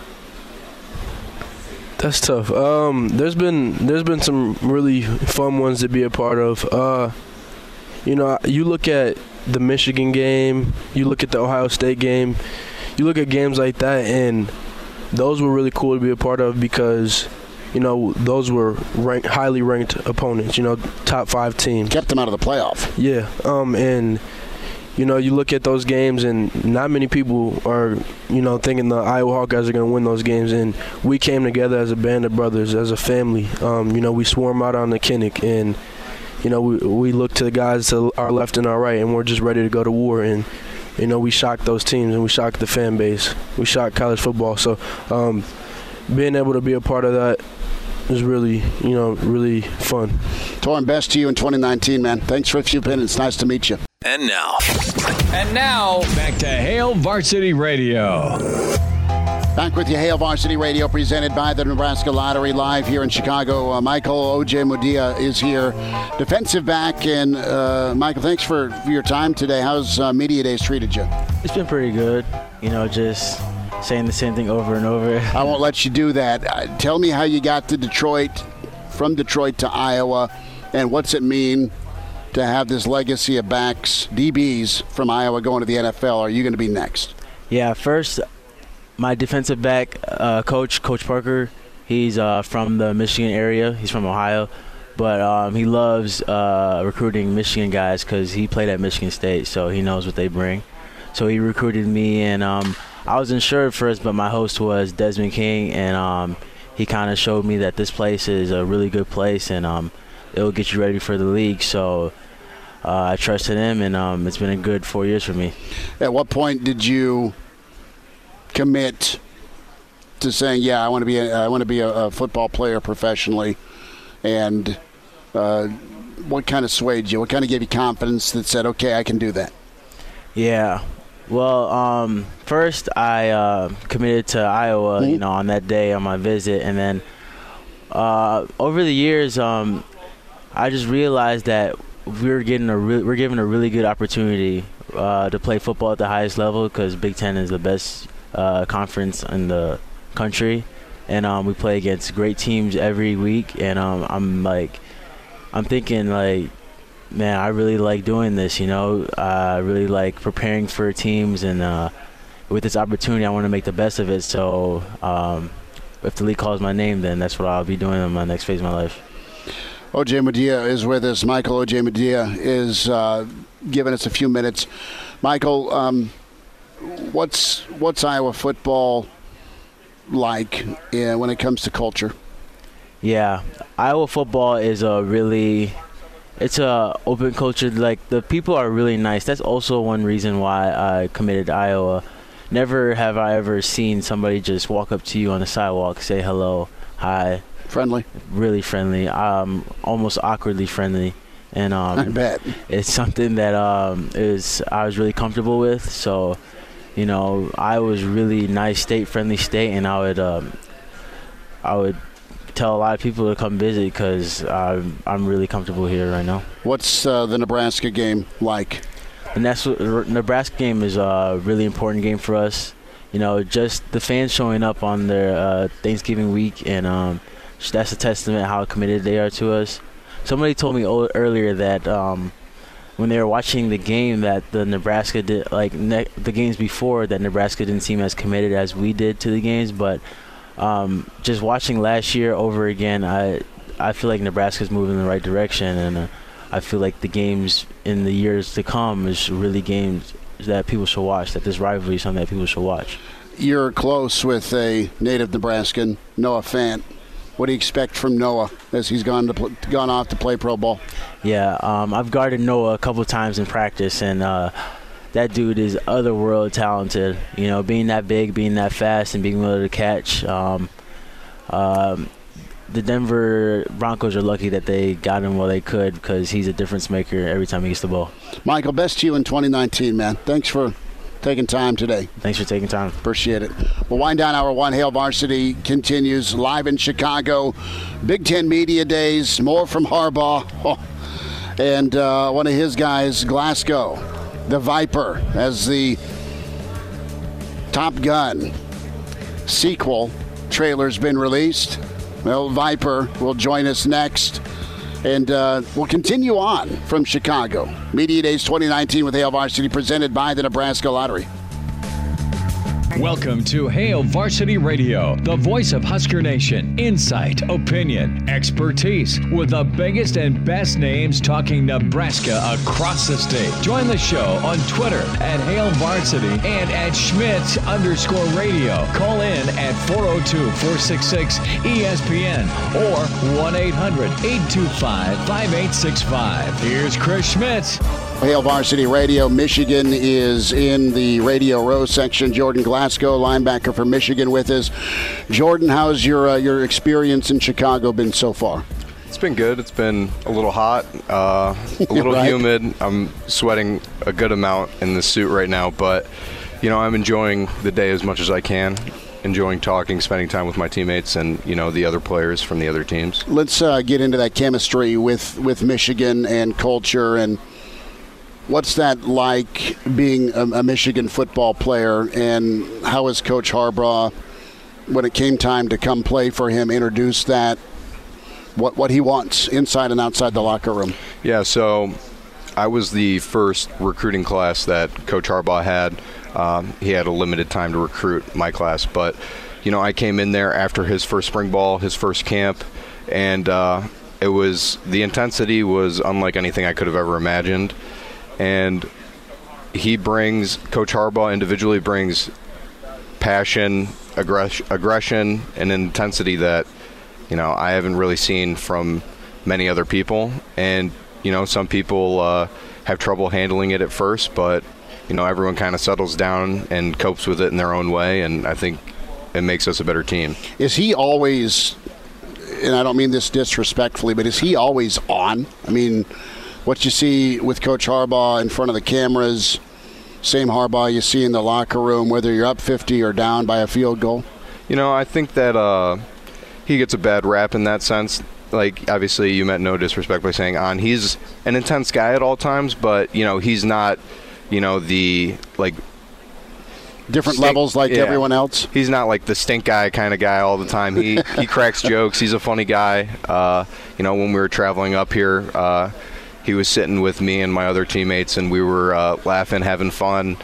That's tough. Um, there's been there's been some really fun ones to be a part of. Uh, you know, you look at the Michigan game, you look at the Ohio State game, you look at games like that, and those were really cool to be a part of because, you know, those were ranked, highly ranked opponents. You know, top five teams. Kept them out of the playoff. Yeah. Um, and you know, you look at those games, and not many people are, you know, thinking the Iowa Hawkeyes are going to win those games. And we came together as a band of brothers, as a family. Um, you know, we swarm out on the Kinnick, and, you know, we, we look to the guys to our left and our right, and we're just ready to go to war. And, you know, we shocked those teams, and we shocked the fan base. We shocked college football. So um, being able to be a part of that is really, you know, really fun. Torin, best to you in twenty nineteen, man. Thanks for a few minutes. Nice to meet you. And now. And now, back to Hail Varsity Radio. Back with you, Hail Varsity Radio, presented by the Nebraska Lottery, live here in Chicago. Uh, Michael Ojemudia is here, defensive back. And uh, Michael, thanks for, for your time today. How's uh, Media Days treated you? It's been pretty good. You know, just saying the same thing over and over. I won't let you do that. Uh, tell me how you got to Detroit, from Detroit to Iowa, and what's it mean to have this legacy of backs, D Bs from Iowa going to the N F L? Are you going to be next? Yeah, first, my defensive back uh, coach, Coach Parker, he's uh, from the Michigan area. He's from Ohio, but um, he loves uh, recruiting Michigan guys because he played at Michigan State, so he knows what they bring. So he recruited me, and um, I was unsure at first, but my host was Desmond King, and um, he kind of showed me that this place is a really good place, and um, it'll get you ready for the league. So uh, I trusted him, and um, it's been a good four years for me. At what point did you commit to saying, yeah, I want to be a, I want to be a, a football player professionally? And uh, what kind of swayed you? What kind of gave you confidence that said, okay, I can do that? Yeah. Well, um, first I uh, committed to Iowa, mm-hmm. you know, on that day on my visit. And then uh, over the years, um, I just realized that we were getting a re- we're given a really good opportunity uh, to play football at the highest level because Big Ten is the best Uh, conference in the country, and um, we play against great teams every week. And um, I'm like, I'm thinking like, man, I really like doing this. You know, I really like preparing for teams, and uh, with this opportunity, I want to make the best of it. So um, if the league calls my name, then that's what I'll be doing in my next phase of my life. Ojemudia is with us. Michael Ojemudia is uh, giving us a few minutes. Michael, um, What's what's Iowa football like uh, when it comes to culture? Yeah, Iowa football is a really, it's a open culture. Like, the people are really nice. That's also one reason why I committed to Iowa. Never have I ever seen somebody just walk up to you on the sidewalk, say hello, hi. Friendly. Really friendly. Um, almost awkwardly friendly. And um, I bet. It's something that um, is I was really comfortable with. So, you know, I was really nice state, friendly state, and I would um, I would tell a lot of people to come visit because I'm, I'm really comfortable here right now. What's uh, the Nebraska game like? The Nebraska game is a really important game for us. You know, just the fans showing up on their uh, Thanksgiving week, and um, that's a testament how committed they are to us. Somebody told me earlier that um, when they were watching the game that the Nebraska did, like ne- the games before, that Nebraska didn't seem as committed as we did to the games. But um, just watching last year over again, I I feel like Nebraska's moving in the right direction, and uh, I feel like the games in the years to come is really games that people should watch. That this rivalry is something that people should watch. You're close with a native Nebraskan, Noah Fant. What do you expect from Noah as he's gone to pl- gone off to play pro ball? Yeah, um, I've guarded Noah a couple times in practice, and uh, that dude is otherworld talented. You know, being that big, being that fast, and being able to catch. Um, um, the Denver Broncos are lucky that they got him while they could because he's a difference maker every time he gets the ball. Michael, best to you in twenty nineteen, man. Thanks for taking time today. Thanks for taking time. Appreciate it. We'll wind down hour one. Hail Varsity continues live in Chicago. Big Ten Media Days. More from Harbaugh. Oh. And uh, one of his guys, Glasgow, the Viper, as the Top Gun sequel trailer's been released. Well, Viper will join us next. And uh, we'll continue on from Chicago. Media Days twenty nineteen with Hail Varsity, presented by the Nebraska Lottery. Welcome to Hail Varsity Radio, the voice of Husker Nation. Insight, opinion, expertise, with the biggest and best names talking Nebraska across the state. Join the show on Twitter at Hail Varsity and at Schmitz underscore radio. Call in at four oh two, four six six, E S P N or one eight hundred, eight two five, five eight six five. Here's Chris Schmitz. Hail Varsity Radio. Michigan is in the Radio Row section. Jordan Glasgow, linebacker for Michigan, with us. Jordan, how's your uh, your experience in Chicago been so far? It's been good. It's been a little hot, uh, a little right. humid. I'm sweating a good amount in the suit right now, but you know, I'm enjoying the day as much as I can. enjoying talking, spending time with my teammates and, you know, the other players from the other teams. Let's uh, get into that chemistry with, with Michigan and culture. And what's that like being a, a Michigan football player? And how has Coach Harbaugh, when it came time to come play for him, introduced that, what, what he wants inside and outside the locker room? Yeah, so I was the first recruiting class that Coach Harbaugh had. Um, he had a limited time to recruit my class, but you know, I came in there after his first spring ball, his first camp, and uh, it was the intensity was unlike anything I could have ever imagined. And he brings Coach Harbaugh individually brings passion, aggress- aggression, and intensity that you know I haven't really seen from many other people. And you know, some people uh, have trouble handling it at first, but you know, everyone kind of settles down and copes with it in their own way, and I think it makes us a better team. Is he always, and I don't mean this disrespectfully, but is he always on? I mean, what you see with Coach Harbaugh in front of the cameras, same Harbaugh you see in the locker room, whether you're up fifty or down by a field goal? You know, I think that uh, he gets a bad rap in that sense. Like, obviously, you meant no disrespect by saying on. He's an intense guy at all times, but, you know, he's not – you know, the, like... Different stink, levels like yeah. everyone else? He's not like the stink guy kind of guy all the time. He he cracks jokes. He's a funny guy. Uh, you know, when we were traveling up here, uh, he was sitting with me and my other teammates, and we were uh, laughing, having fun.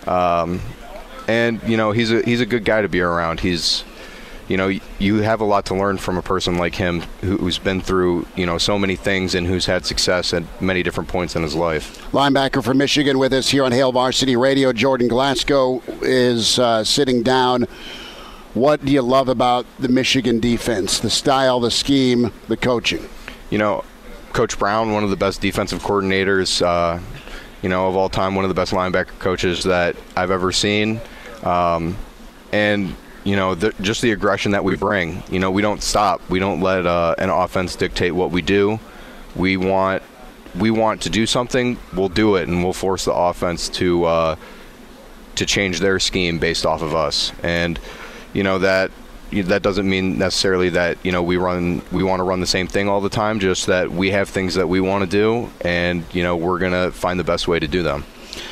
Um, and, you know, he's a, he's a good guy to be around. He's... You know, you have a lot to learn from a person like him who's been through, you know, so many things and who's had success at many different points in his life. Linebacker from Michigan with us here on Hail Varsity Radio. Jordan Glasgow is uh, sitting down. What do you love about the Michigan defense? The style, the scheme, the coaching? You know, Coach Brown, one of the best defensive coordinators, uh, you know, of all time, one of the best linebacker coaches that I've ever seen. Um, and... You know, the, just the aggression that we bring. You know, we don't stop. We don't let uh, an offense dictate what we do. We want we want to do something, we'll do it, and we'll force the offense to uh, to change their scheme based off of us. And you know that that doesn't mean necessarily that you know we run we want to run the same thing all the time. Just that we have things that we want to do, and you know we're gonna find the best way to do them.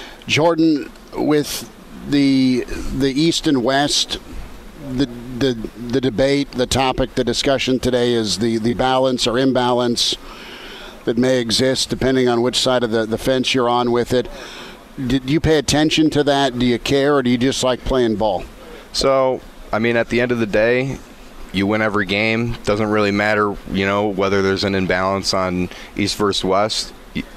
Jordan, with the the East and West. The, the the debate, the topic, the discussion today is the, the balance or imbalance that may exist depending on which side of the, the fence you're on with it. Did you pay attention to that? Do you care, or do you just like playing ball? So, I mean, at the end of the day, you win every game. Doesn't really matter, you know, whether there's an imbalance on East versus West.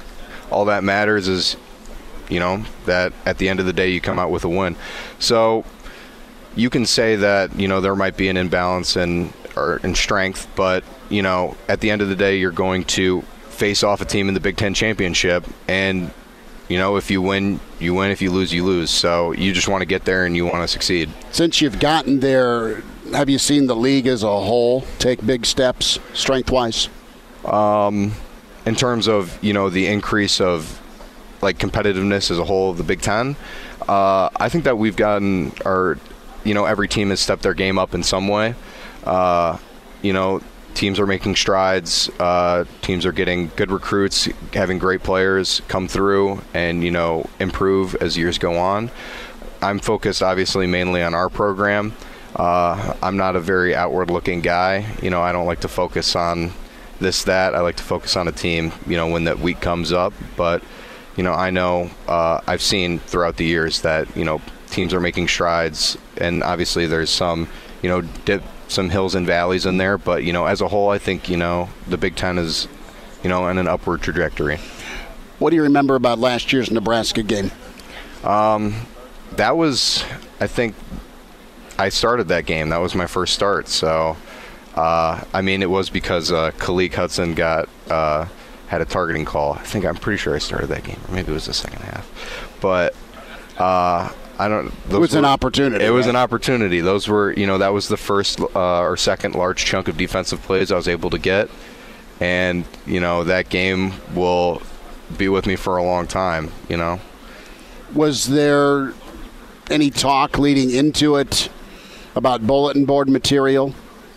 All that matters is, you know, that at the end of the day you come out with a win. So you can say that, you know, there might be an imbalance in or in strength, but, you know, at the end of the day, you're going to face off a team in the Big Ten championship, and, you know, if you win, you win. If you lose, you lose. So you just want to get there and you want to succeed. Since you've gotten there, have you seen the league as a whole take big steps strength-wise? Um, in terms of, you know, the increase of, like, competitiveness as a whole of the Big Ten, uh, I think that we've gotten our – you know, every team has stepped their game up in some way. Uh, you know, teams are making strides. Uh, teams are getting good recruits, having great players come through and, you know, improve as years go on. I'm focused, obviously, mainly on our program. Uh, I'm not a very outward-looking guy. You know, I don't like to focus on this, that. I like to focus on a team, you know, when that week comes up. But, you know, I know uh, I've seen throughout the years that, you know, teams are making strides, and obviously there's some, you know, dip, some hills and valleys in there, but, you know, as a whole, I think, you know, the Big Ten is, you know, in an upward trajectory. What do you remember about last year's Nebraska game? Um, that was, I think, I started that game. That was my first start, so, uh, I mean, it was because uh, Khaleke Hudson got, uh, had a targeting call. I think, I'm pretty sure I started that game, or maybe it was the second half, but, uh, I don't. It was were, an opportunity. It was right? an opportunity. Those were, you know, that was the first uh, or second large chunk of defensive plays I was able to get, and you know that game will be with me for a long time. You know. Was there any talk leading into it about bulletin board material?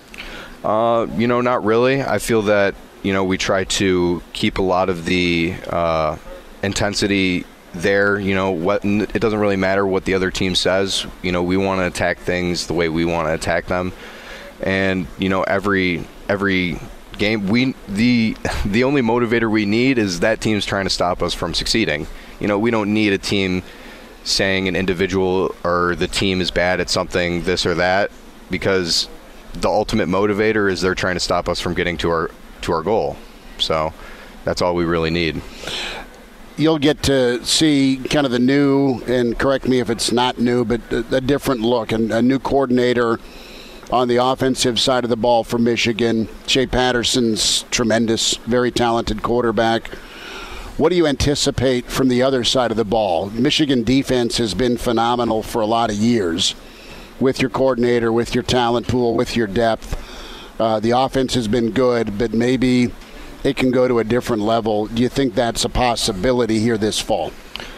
Uh, you know, not really. I feel that, you know, we try to keep a lot of the uh, intensity there. You know, what it doesn't really matter what the other team says. You know, we want to attack things the way we want to attack them. And, you know, every every game, we the the only motivator we need is that team's trying to stop us from succeeding. You know, we don't need a team saying an individual or the team is bad at something, this or that, because the ultimate motivator is they're trying to stop us from getting to our to our goal. So that's all we really need. You'll get to see kind of the new, and correct me if it's not new, but a, a different look, and a new coordinator on the offensive side of the ball for Michigan. Shea Patterson's tremendous, very talented quarterback. What do you anticipate from the other side of the ball? Michigan defense has been phenomenal for a lot of years. With your coordinator, with your talent pool, with your depth. Uh, the offense has been good, but maybe it can go to a different level. Do you think that's a possibility here this fall?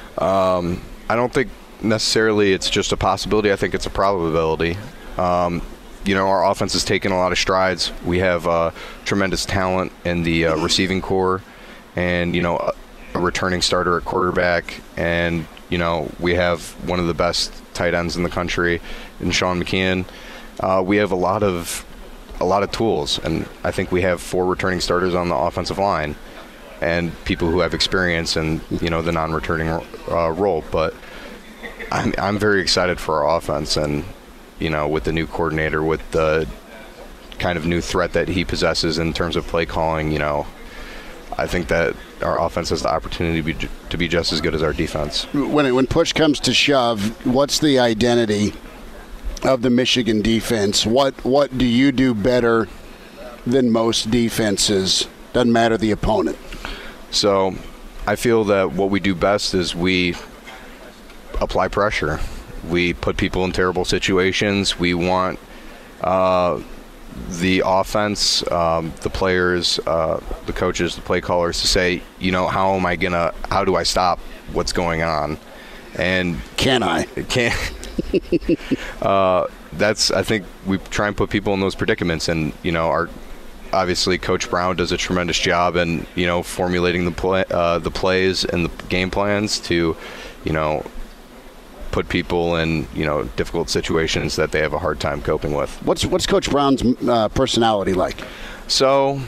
Um, I don't think necessarily it's just a possibility. I think it's a probability. Um, you know, our offense has taken a lot of strides. We have uh, tremendous talent in the uh, receiving core and, you know, a, a returning starter at quarterback. And, you know, we have one of the best tight ends in the country in Sean McKeon. Uh, we have a lot of a lot of tools, and I think we have four returning starters on the offensive line and people who have experience in, you know, the non-returning uh, role. But I'm I'm very excited for our offense, and, you know, with the new coordinator, with the kind of new threat that he possesses in terms of play calling, you know, I think that our offense has the opportunity to be, to be just as good as our defense. When it, when push comes to shove, what's the identity of the Michigan defense? What what do you do better than most defenses? Doesn't matter the opponent. So I feel that what we do best is we apply pressure. We put people in terrible situations. We want uh, the offense, um, the players, uh, the coaches, the play callers to say, you know, how am I gonna? How do I stop what's going on? And can I? Can. uh, that's. I think we try and put people in those predicaments, and, you know, our obviously Coach Brown does a tremendous job in, you know, formulating the play, uh, the plays and the game plans to, you know, put people in, you know, difficult situations that they have a hard time coping with. What's what's Coach Brown's uh, personality like? So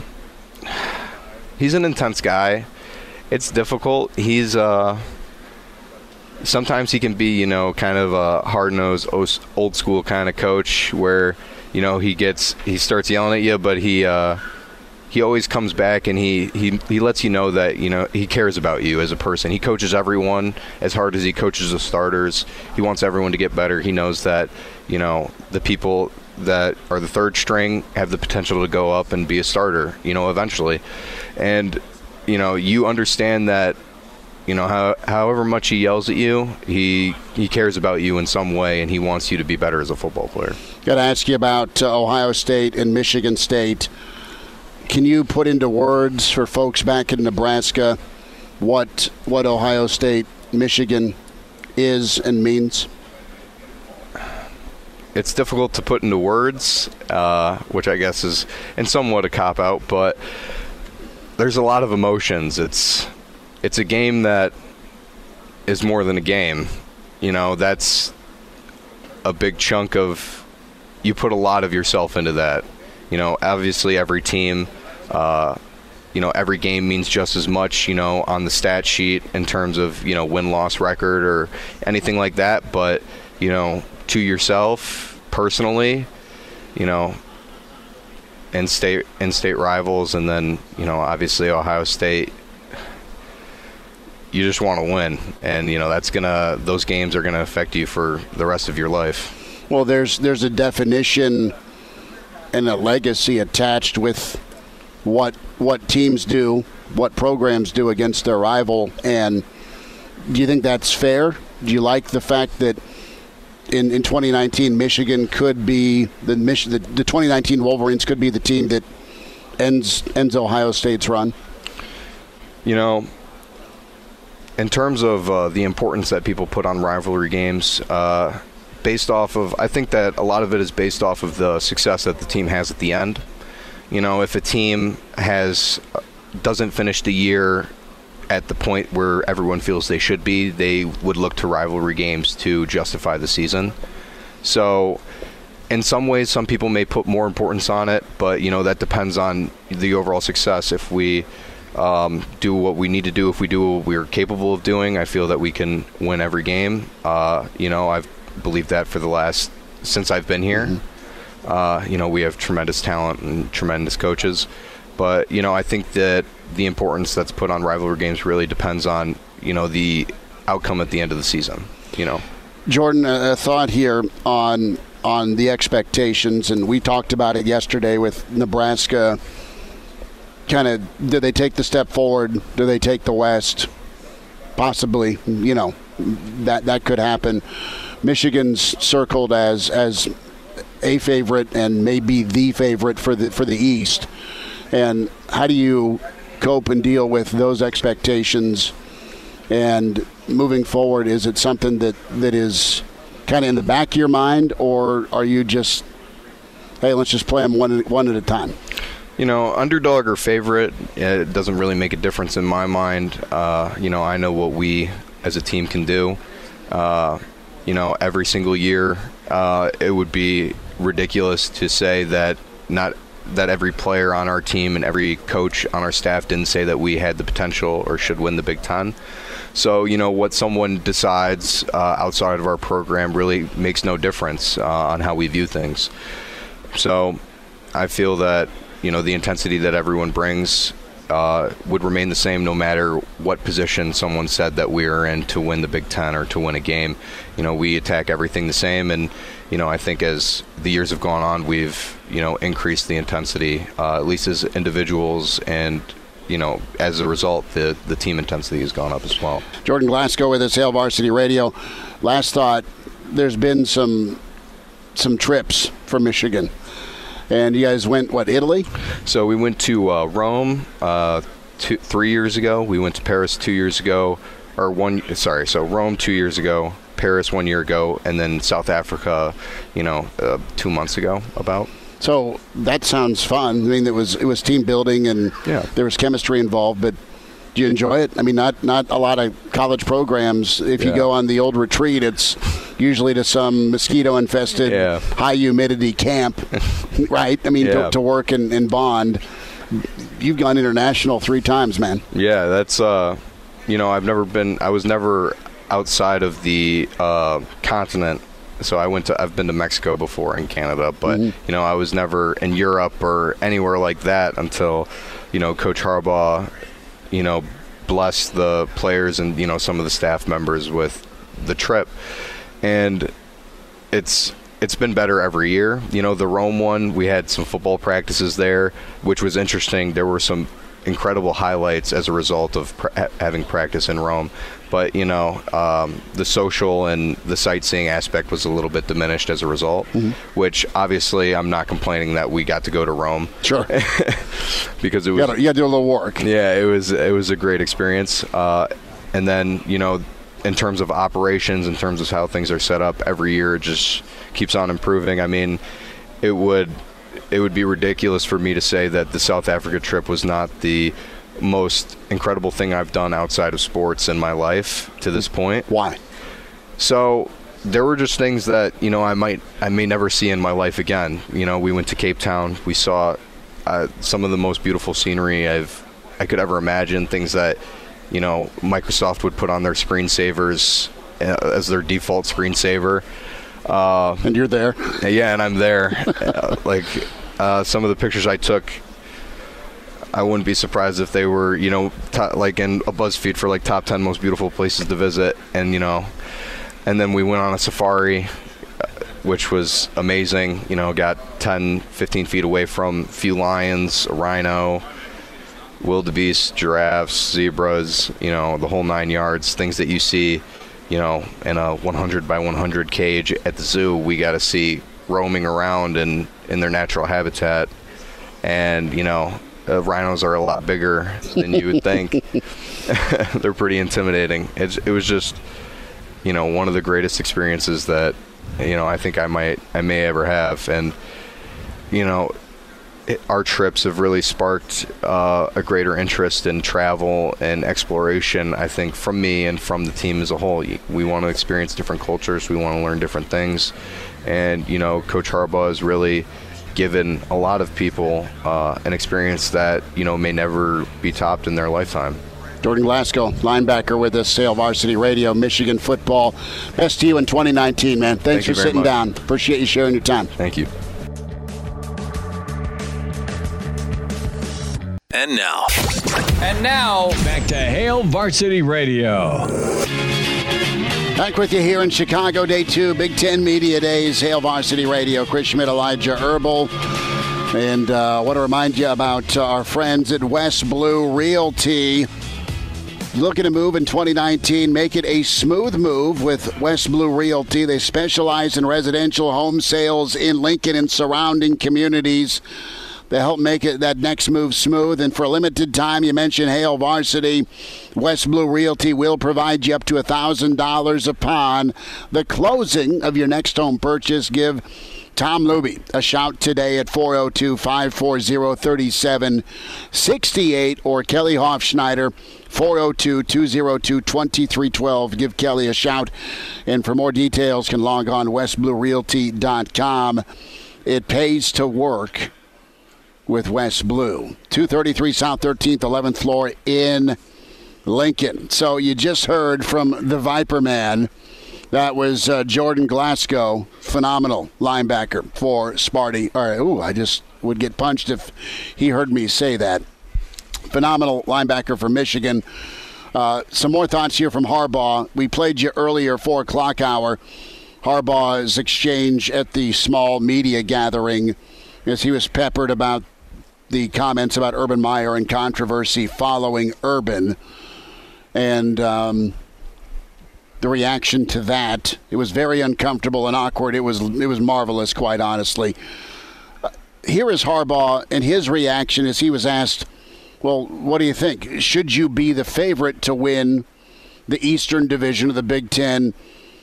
he's an intense guy. It's difficult. He's uh, sometimes he can be, you know, kind of a hard-nosed, old school kind of coach where, you know, he gets he starts yelling at you, but he uh, he always comes back and he, he, he lets you know that, you know, he cares about you as a person. He coaches everyone as hard as he coaches the starters. He wants everyone to get better. He knows that, you know, the people that are the third string have the potential to go up and be a starter, you know, eventually. And, you know, you understand that, you know, how, however much he yells at you, he he cares about you in some way, and he wants you to be better as a football player. Got to ask you about uh, Ohio State and Michigan State. Can you put into words for folks back in Nebraska what what Ohio State, Michigan is and means? It's difficult to put into words, uh, which I guess is in somewhat a cop-out, but there's a lot of emotions. It's it's a game that is more than a game. You know, that's a big chunk of, you put a lot of yourself into that. You know, obviously every team, uh, you know, every game means just as much, you know, on the stat sheet in terms of, you know, win-loss record or anything like that. But, you know, to yourself personally, you know, in-state, in-state rivals, and then, you know, obviously Ohio State, you just want to win. And, you know, that's going to, those games are going to affect you for the rest of your life. Well, there's there's a definition and a legacy attached with what what teams do, what programs do against their rival. And do you think that's fair? Do you like the fact that in, in twenty nineteen Michigan could be the, the the twenty nineteen Wolverines could be the team that ends ends Ohio State's run? You know, in terms of uh, the importance that people put on rivalry games, uh, based off of, I think that a lot of it is based off of the success that the team has at the end. You know, if a team has doesn't finish the year at the point where everyone feels they should be, they would look to rivalry games to justify the season. So in some ways, some people may put more importance on it, but, you know, that depends on the overall success. If we um, do what we need to do, if we do what we're capable of doing, I feel that we can win every game. Uh, you know, I've believed that for the last, since I've been here. Mm-hmm. Uh, you know, we have tremendous talent and tremendous coaches. But, you know, I think that the importance that's put on rivalry games really depends on, you know, the outcome at the end of the season, you know. Jordan, a thought here on on the expectations, and we talked about it yesterday with Nebraska. Kind of, do they take the step forward? Do they take the West? Possibly, you know, that that could happen. Michigan's circled as as a favorite and maybe the favorite for the for the East. And how do you cope and deal with those expectations? And moving forward, is it something that, that is kind of in the back of your mind, or are you just, hey, let's just play them one, one at a time? You know, underdog or favorite, it doesn't really make a difference in my mind. Uh, you know, I know what we as a team can do. Uh, you know, every single year, uh, it would be ridiculous to say that not that every player on our team and every coach on our staff didn't say that we had the potential or should win the Big Ten. So, you know, what someone decides uh, outside of our program really makes no difference uh, on how we view things. So I feel that, you know, the intensity that everyone brings uh, would remain the same no matter what position someone said that we are in to win the Big Ten or to win a game. You know, we attack everything the same, and, you know, I think as the years have gone on, we've, you know, increased the intensity, uh, at least as individuals, and, you know, as a result, the, the team intensity has gone up as well. Jordan Glasgow with us, Hail Varsity Radio. Last thought, there's been some some trips for Michigan. And you guys went, what, Italy? So we went to uh, Rome uh, two, three years ago. We went to Paris two years ago. Or one, sorry, so Rome two years ago, Paris one year ago, and then South Africa, you know, uh, two months ago about. So that sounds fun. I mean, it was it was team building, and yeah. there was chemistry involved, but do you enjoy it? I mean, not, not a lot of college programs. If you yeah. go on the old retreat, it's usually to some mosquito-infested, yeah. high-humidity camp, right? I mean, yeah. to, to work and, and bond. You've gone international three times, man. Yeah, that's, uh, you know, I've never been, I was never outside of the uh, continent. So I went to, I've been to Mexico before and Canada, but, mm-hmm. you know, I was never in Europe or anywhere like that until, you know, Coach Harbaugh, you know, blessed the players and, you know, some of the staff members with the trip. And it's it's been better every year. You know, the Rome one, we had some football practices there, which was interesting. There were some incredible highlights as a result of pra- having practice in Rome. But, you know, um, the social and the sightseeing aspect was a little bit diminished as a result, mm-hmm. which obviously I'm not complaining that we got to go to Rome. Sure. Because it was. You got to do a little work. Yeah, it was, it was a great experience. Uh, and then, you know, in terms of operations, in terms of how things are set up, every year it just keeps on improving. I mean, it would it would be ridiculous for me to say that the South Africa trip was not the most incredible thing I've done outside of sports in my life to this point. Why? So there were just things that, you know, I might I may never see in my life again. You know, we went to Cape Town. We saw uh, some of the most beautiful scenery I've I could ever imagine, things that, you know, Microsoft would put on their screensavers uh, as their default screensaver. Uh, and you're there. Yeah, and I'm there. uh, like uh, some of the pictures I took, I wouldn't be surprised if they were, you know, t- like in a BuzzFeed for like top ten most beautiful places to visit. And, you know, and then we went on a safari, uh, which was amazing. You know, got ten, fifteen feet away from a few lions, a rhino, wildebeest, giraffes, zebras, you know, the whole nine yards, things that you see, you know, in a one hundred by one hundred cage at the zoo. We got to see roaming around in, in their natural habitat. And, you know, uh, rhinos are a lot bigger than you would think. They're pretty intimidating. It's, it was just, you know, one of the greatest experiences that you know I think I might I may ever have. And you know, it, our trips have really sparked uh, a greater interest in travel and exploration, I think, from me and from the team as a whole. We want to experience different cultures. We want to learn different things. And, you know, Coach Harbaugh has really given a lot of people uh, an experience that, you know, may never be topped in their lifetime. Jordan Glasgow, linebacker with us, Hail Varsity Radio, Michigan football. Best to you in twenty nineteen, man. Thanks Thank for sitting much. down. Appreciate you sharing your time. Thank you. And now. And now, back to Hail Varsity Radio. Back with you here in Chicago, day two, Big Ten Media Days, Hail Varsity Radio. Chris Schmidt, Elijah Herbal. And uh, I want to remind you about uh, our friends at West Blue Realty. Looking to move in twenty nineteen, make it a smooth move with West Blue Realty. They specialize in residential home sales in Lincoln and surrounding communities. They help make it that next move smooth. And for a limited time, you mentioned Hail Varsity, West Blue Realty will provide you up to one thousand dollars upon the closing of your next home purchase. Give Tom Luby a shout today at four oh two, five four zero, three seven six eight or Kelly Hofschneider, four oh two, two oh two, two three one two. Give Kelly a shout. And for more details, can log on to west blue realty dot com. It pays to work with West Blue. two thirty-three South thirteenth, eleventh floor in Lincoln. So you just heard from the Viper Man. That was uh, Jordan Glasgow, phenomenal linebacker for Sparty. All right, ooh, I just would get punched if he heard me say that. Phenomenal linebacker for Michigan. Uh, some more thoughts here from Harbaugh. We played you earlier, four o'clock hour. Harbaugh's exchange at the small media gathering as he was peppered about the comments about Urban Meyer and controversy following Urban. And um, the reaction to that, it was very uncomfortable and awkward. It was it was marvelous, quite honestly. Uh, here is Harbaugh, and his reaction as he was asked, well, what do you think? Should you be the favorite to win the Eastern Division of the Big Ten,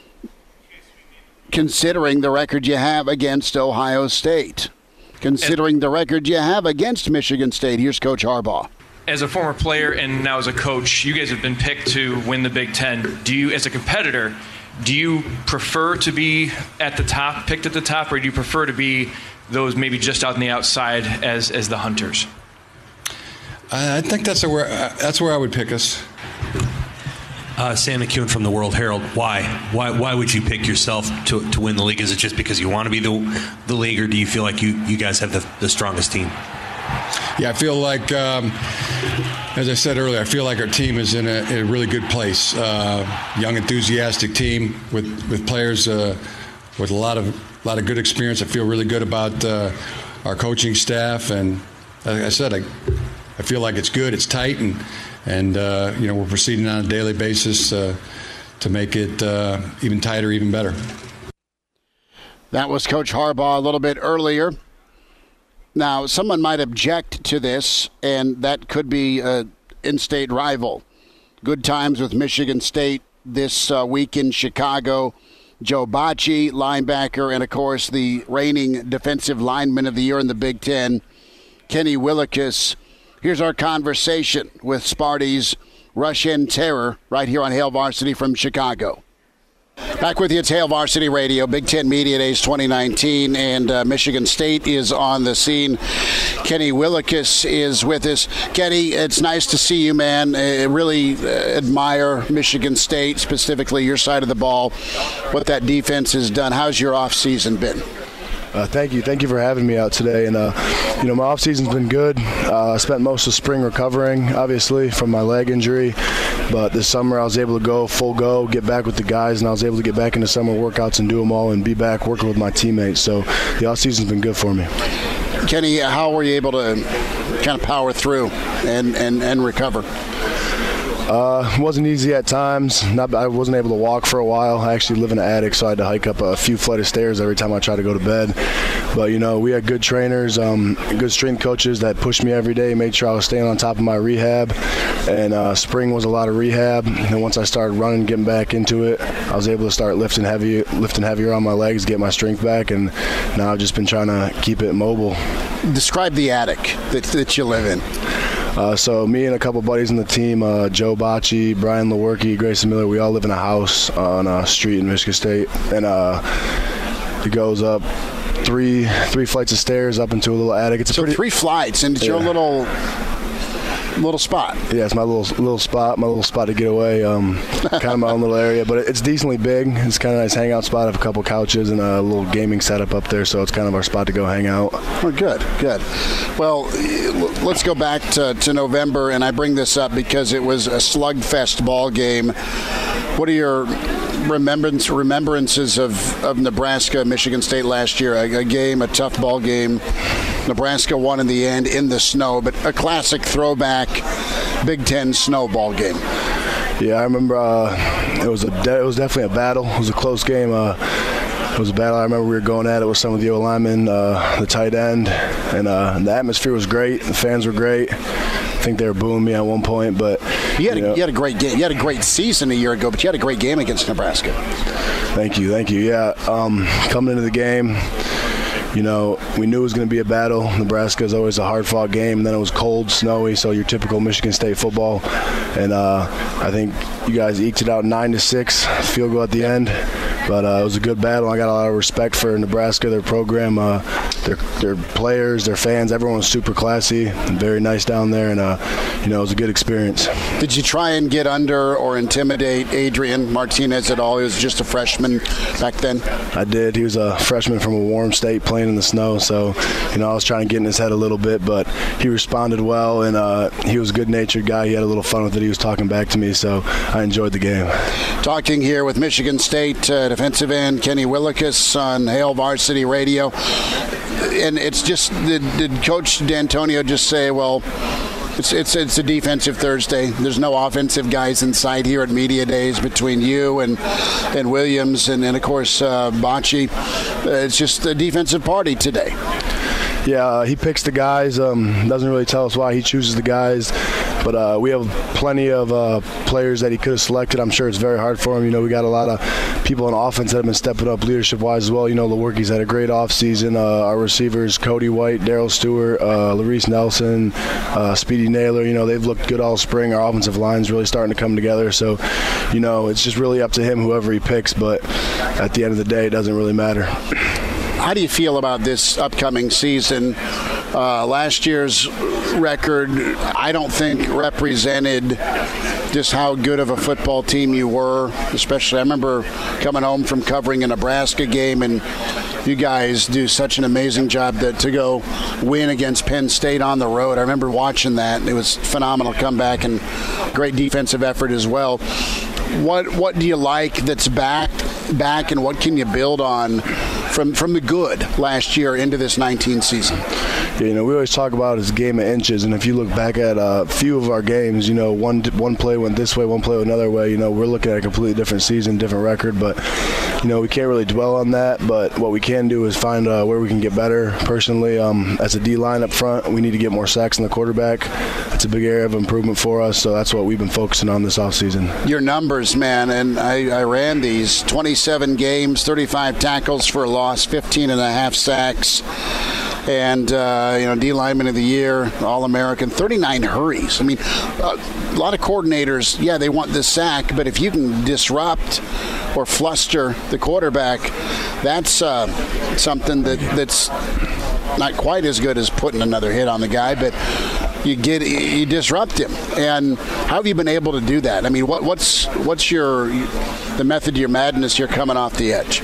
considering the record you have against Ohio State? Considering the record you have against Michigan State. Here's Coach Harbaugh. As a former player and now as a coach, you guys have been picked to win the Big Ten. Do you, as a competitor, do you prefer to be at the top, picked at the top, or do you prefer to be those maybe just out on the outside as as the hunters? I think that's a, where uh, that's where I would pick us. Uh, Sam McEwen from the World Herald. Why? Why? Why would you pick yourself to to win the league? Is it just because you want to be the the league, or do you feel like you, you guys have the, the strongest team? Yeah, I feel like, um, as I said earlier, I feel like our team is in a, in a really good place. Uh, young, enthusiastic team with with players uh, with a lot of a lot of good experience. I feel really good about uh, our coaching staff, and like I said, I I feel like it's good, it's tight, and. And, uh, you know, we're proceeding on a daily basis uh, to make it uh, even tighter, even better. That was Coach Harbaugh a little bit earlier. Now, someone might object to this, and that could be an in-state rival. Good times with Michigan State this uh, week in Chicago. Joe Bacci, linebacker, and, of course, the reigning defensive lineman of the year in the Big Ten, Kenny Willekes. Here's our conversation with Sparty's Rush-In Terror right here on Hail Varsity from Chicago. Back with you, it's Hail Varsity Radio, Big Ten Media Days twenty nineteen, and uh, Michigan State is on the scene. Kenny Willekes is with us. Kenny, it's nice to see you, man. I really uh, admire Michigan State, specifically your side of the ball, what that defense has done. How's your off season been? Uh, thank you. Thank you for having me out today. And, uh, you know, my off-season's been good. Uh, I spent most of spring recovering, obviously, from my leg injury. But this summer I was able to go full go, get back with the guys, and I was able to get back into summer workouts and do them all and be back working with my teammates. So the off-season's been good for me. Kenny, how were you able to kind of power through and, and, and recover? Uh, it wasn't easy at times. Not, I wasn't able to walk for a while. I actually live in an attic, so I had to hike up a few flight of stairs every time I tried to go to bed. But, you know, we had good trainers, um, good strength coaches that pushed me every day, made sure I was staying on top of my rehab. And uh, spring was a lot of rehab. And once I started running, getting back into it, I was able to start lifting heavy, lifting heavier on my legs, get my strength back. And now I've just been trying to keep it mobile. Describe the attic that, that you live in. Uh, so me and a couple buddies on the team, uh, Joe Bocci, Brian Lewerke, Grayson Miller, we all live in a house on a street in Michigan State. And uh, it goes up three three flights of stairs up into a little attic. It's a so pretty, three flights, and it's yeah. your little little spot. Yeah, it's my little little spot, my little spot to get away. Um, kind of my own little area, but it's decently big. It's kind of a nice hangout spot. I have a couple couches and a little gaming setup up there, so it's kind of our spot to go hang out. Oh, good, good. Well, let's go back to, to November, and I bring this up because it was a slugfest ball game. What are your remembrance remembrances of, of Nebraska, Michigan State last year? A, a game, a tough ball game. Nebraska won in the end in the snow, but a classic throwback Big Ten snowball game. Yeah, I remember uh, it was a de- it was definitely a battle. It was a close game. Uh, it was a battle. I remember we were going at it with some of the O-linemen, uh, the tight end, and uh, the atmosphere was great. The fans were great. I think they were booing me at one point, but you had, you a, know. you had a great game. You had a great season a year ago, but you had a great game against Nebraska. Thank you, thank you. Yeah, um, coming into the game, you know, we knew it was going to be a battle. Nebraska is always a hard-fought game, and then it was cold, snowy, so your typical Michigan State football. And uh, I think you guys eked it out nine to six, field goal at the end. But uh, it was a good battle. I got a lot of respect for Nebraska, their program, uh, their their players, their fans. Everyone was super classy and very nice down there, and uh, you know, it was a good experience. Did you try and get under or intimidate Adrian Martinez at all? He was just a freshman back then. I did. He was a freshman from a warm state playing in the snow, so you know I was trying to get in his head a little bit, but he responded well, and uh, he was a good-natured guy. He had a little fun with it. He was talking back to me, so I enjoyed the game. Talking here with Michigan State uh, defensive end Kenny Willekes on Hail Varsity Radio. And it's just, did, did Coach D'Antonio just say, well, it's it's it's a defensive Thursday. There's no offensive guys inside here at Media Days between you and and Williams and, and of course, uh, Bocci. Uh, it's just a defensive party today. Yeah, uh, he picks the guys. Um, doesn't really tell us why he chooses the guys. But uh, we have plenty of uh, players that he could have selected. I'm sure it's very hard for him. You know, we got a lot of people on offense that have been stepping up leadership-wise as well. You know, Lewerke's had a great offseason. Uh, our receivers, Cody White, Darryl Stewart, uh, Larice Nelson, uh, Speedy Naylor, you know, they've looked good all spring. Our offensive line's really starting to come together. So, you know, it's just really up to him, whoever he picks. But at the end of the day, it doesn't really matter. How do you feel about this upcoming season? Uh, last year's record, I don't think represented just how good of a football team you were, especially I remember coming home from covering a Nebraska game, and you guys do such an amazing job that to go win against Penn State on the road. I remember watching that. It was a phenomenal comeback and great defensive effort as well. What what do you like that's back, back and what can you build on from from the good last year into this nineteen season? You know, we always talk about it's a game of inches, and if you look back at a few of our games, you know, one one play went this way, one play went another way. You know, we're looking at a completely different season, different record, but, you know, we can't really dwell on that. But what we can do is find uh, where we can get better. Personally, um, as a D-line up front, we need to get more sacks in the quarterback. That's a big area of improvement for us, so that's what we've been focusing on this offseason. Your numbers, man, and I, I ran these, twenty-seven games, thirty-five tackles for a loss, fifteen and a half sacks. And, uh, you know, D-Lineman of the Year, All-American, thirty-nine hurries. I mean, uh, a lot of coordinators, yeah, they want the sack, but if you can disrupt or fluster the quarterback, that's uh, something that, that's not quite as good as putting another hit on the guy, but you get you disrupt him. And how have you been able to do that? I mean, what, what's what's your the method to your madness? You're coming off the edge.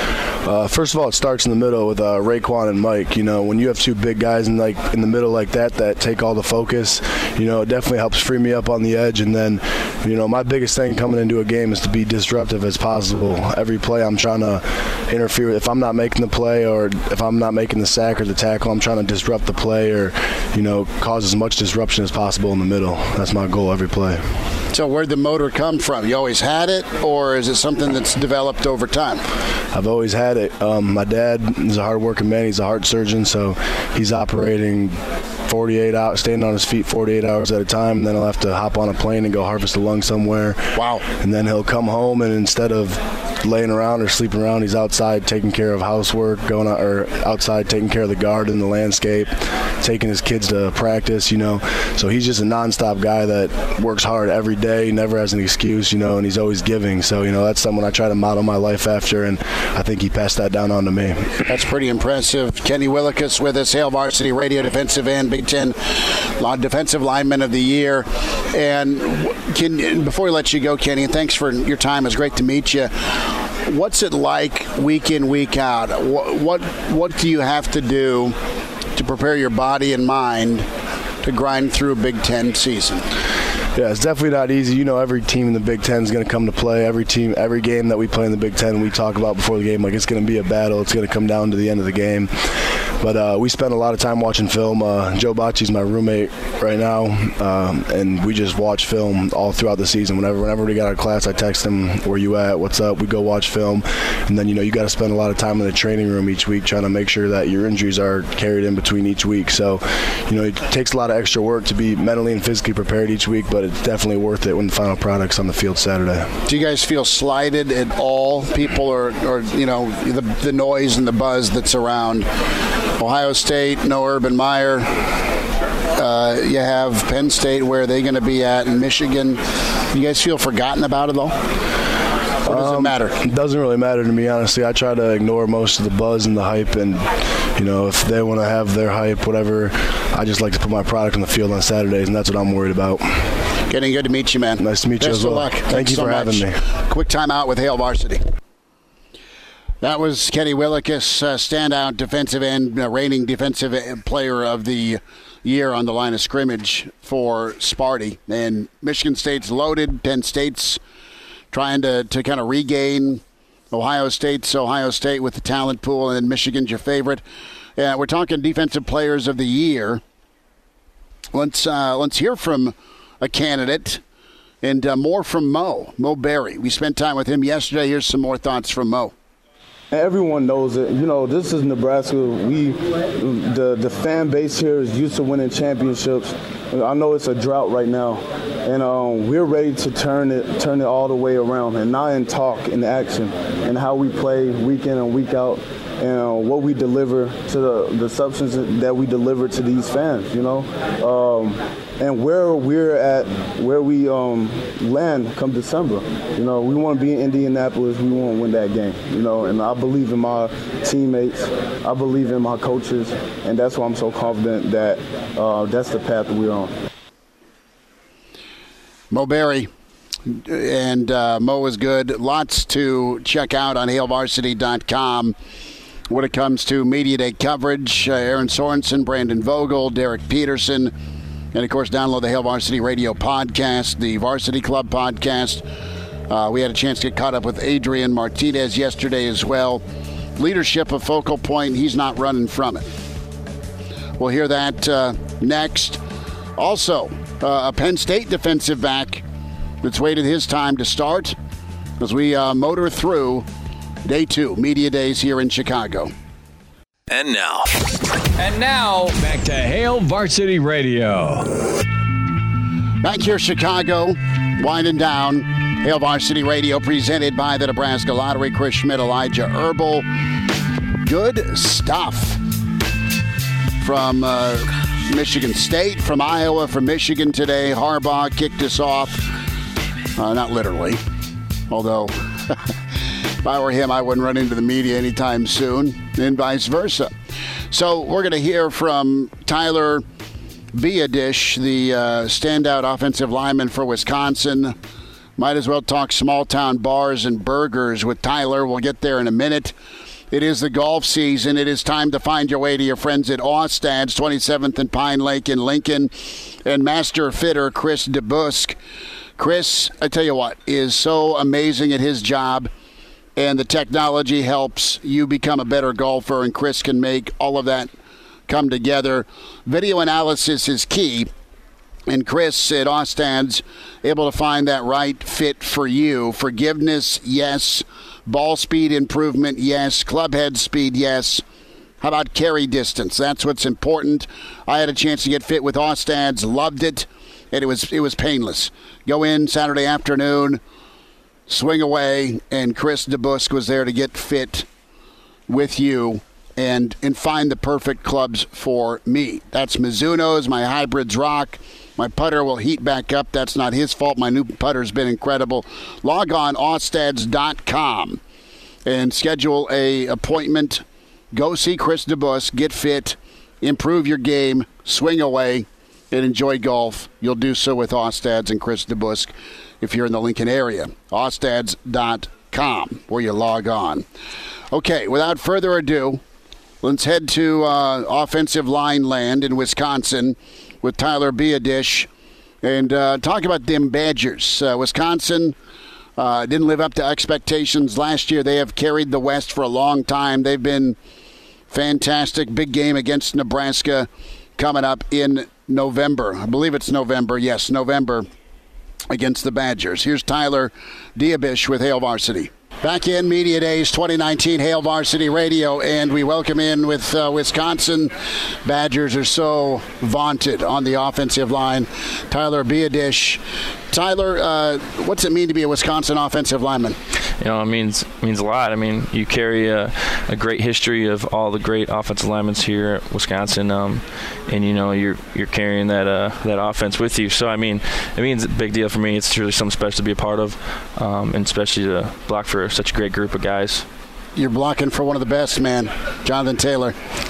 Uh, first of all, it starts in the middle with uh, Raekwon and Mike. You know, when you have two big guys in like in the middle like that that take all the focus, you know, it definitely helps free me up on the edge. And then, you know, my biggest thing coming into a game is to be disruptive as possible. Every play I'm trying to interfere with. If I'm not making the play or if I'm not making the sack or the tackle, I'm trying to disrupt the play or, you know, cause as much disruption as possible in the middle. That's my goal every play. So where'd the motor come from? You always had it, or is it something that's developed over time? I've always had it. Um, my dad is a hard-working man. He's a heart surgeon, so he's operating forty-eight hours, standing on his feet forty-eight hours at a time, and then he'll have to hop on a plane and go harvest a lung somewhere. Wow. And then he'll come home, and instead of laying around or sleeping around, he's outside taking care of housework, going out, or outside taking care of the garden, the landscape, taking his kids to practice, you know. So he's just a nonstop guy that works hard every day, never has an excuse, you know, and he's always giving. So, you know, that's someone I try to model my life after, and I think he passed that down on to me. That's pretty impressive. Kenny Willekes with us, Hail Varsity Radio defensive end, Big Ten defensive lineman of the year. And can, before we let you go, Kenny, and thanks for your time. It's great to meet you. What's it like week in, week out? What, what what do you have to do to prepare your body and mind to grind through a Big Ten season? Yeah, it's definitely not easy. You know, every team in the Big Ten is going to come to play. Every team, every game that we play in the Big Ten, we talk about before the game, like it's going to be a battle. It's going to come down to the end of the game. But uh, we spend a lot of time watching film. Uh, Joe Bocci's my roommate right now, um, and we just watch film all throughout the season. Whenever whenever we got out of class, I text him, where you at, what's up? We go watch film. And then, you know, you got to spend a lot of time in the training room each week trying to make sure that your injuries are carried in between each week. So, you know, it takes a lot of extra work to be mentally and physically prepared each week, but it's definitely worth it when the final product's on the field Saturday. Do you guys feel slighted at all? People are, or you know, the, the noise and the buzz that's around Ohio State, no Urban Meyer. Uh, you have Penn State, where are they going to be at, in Michigan. You guys feel forgotten about it all? Or does um, it matter? It doesn't really matter to me, honestly. I try to ignore most of the buzz and the hype, and, you know, if they want to have their hype, whatever, I just like to put my product on the field on Saturdays, and that's what I'm worried about. Getting good to meet you, man. Nice to meet Best you as well. Of luck. Thank Thanks you so for much. having me. Quick timeout with Hail Varsity. That was Kenny Willekes, uh, standout defensive end, uh, reigning defensive player of the year on the line of scrimmage for Sparty. And Michigan State's loaded. Penn State's trying to, to kind of regain. Ohio State's Ohio State with the talent pool, and then Michigan's your favorite. Yeah, we're talking defensive players of the year. Let's uh, let's hear from a candidate, and uh, more from Mo, Mo Berry. We spent time with him yesterday. Here's some more thoughts from Mo. Everyone knows it. You know, this is Nebraska. We, the the fan base here is used to winning championships. I know it's a drought right now, and um, we're ready to turn it turn it all the way around, and not in talk, in action, and how we play week in and week out, and uh, what we deliver to the the substance that we deliver to these fans. You know, um, and where we're at, where we um, land come December. You know, we want to be in Indianapolis. We want to win that game. You know, and I believe in my teammates. I believe in my coaches, and that's why I'm so confident that uh, that's the path that we're on. Mo Berry, and uh, Mo is good. Lots to check out on hail varsity dot com when it comes to Media Day coverage. Uh, Aaron Sorensen, Brandon Vogel, Derek Peterson, and, of course, download the Hail Varsity Radio podcast, the Varsity Club podcast. Uh, we had a chance to get caught up with Adrian Martinez yesterday as well. Leadership of Focal Point, he's not running from it. We'll hear that uh, next. Also, uh, a Penn State defensive back that's waited his time to start as we uh, motor through day two, Media Days here in Chicago. And now. And now, back to Hail Varsity Radio. Back here, Chicago, winding down. Hail Varsity Radio presented by the Nebraska Lottery. Chris Schmidt, Elijah Herbal. Good stuff from uh, Michigan State, from Iowa, from Michigan today. Harbaugh kicked us off. Uh, not literally, although if I were him, I wouldn't run into the media anytime soon, and vice versa. So we're going to hear from Tyler Biadish, the uh, standout offensive lineman for Wisconsin. Might as well talk small-town bars and burgers with Tyler. We'll get there in a minute. It is the golf season. It is time to find your way to your friends at Austad's, twenty-seventh and Pine Lake in Lincoln, and master fitter Chris DeBusk. Chris, I tell you what, is so amazing at his job, and the technology helps you become a better golfer, and Chris can make all of that come together. Video analysis is key. And Chris at Ostad's able to find that right fit for you. Forgiveness, yes. Ball speed improvement, yes. Club head speed, yes. How about carry distance? That's what's important. I had a chance to get fit with Ostad's, loved it, and it was it was painless. Go in Saturday afternoon, swing away, and Chris DeBusk was there to get fit with you and and find the perfect clubs for me. That's Mizuno's, my hybrids rock. My putter will heat back up. That's not his fault. My new putter's been incredible. Log on Ostads dot com and schedule a appointment. Go see Chris DeBusk, get fit, improve your game, swing away, and enjoy golf. You'll do so with Ostads and Chris DeBusk if you're in the Lincoln area. Ostads dot com, where you log on. Okay, without further ado, let's head to uh, offensive line land in Wisconsin with Tyler Biadasz and uh, talk about them Badgers. Uh, Wisconsin uh, didn't live up to expectations last year. They have carried the West for a long time. They've been fantastic. Big game against Nebraska coming up in November. I believe it's November. Yes, November against the Badgers. Here's Tyler Biadasz with Hail Varsity. Back in Media Days twenty nineteen, Hail Varsity Radio, and we welcome in with uh, Wisconsin. Badgers are so vaunted on the offensive line. Tyler Biadasz. Tyler, uh, what's it mean to be a Wisconsin offensive lineman? You know, it means means a lot. I mean, you carry a, a great history of all the great offensive linemen here at Wisconsin, um, and you know you're you're carrying that uh, that offense with you. So I mean, it means a big deal for me. It's really something special to be a part of, um, and especially to block for such a great group of guys. You're blocking for one of the best, man, Jonathan Taylor.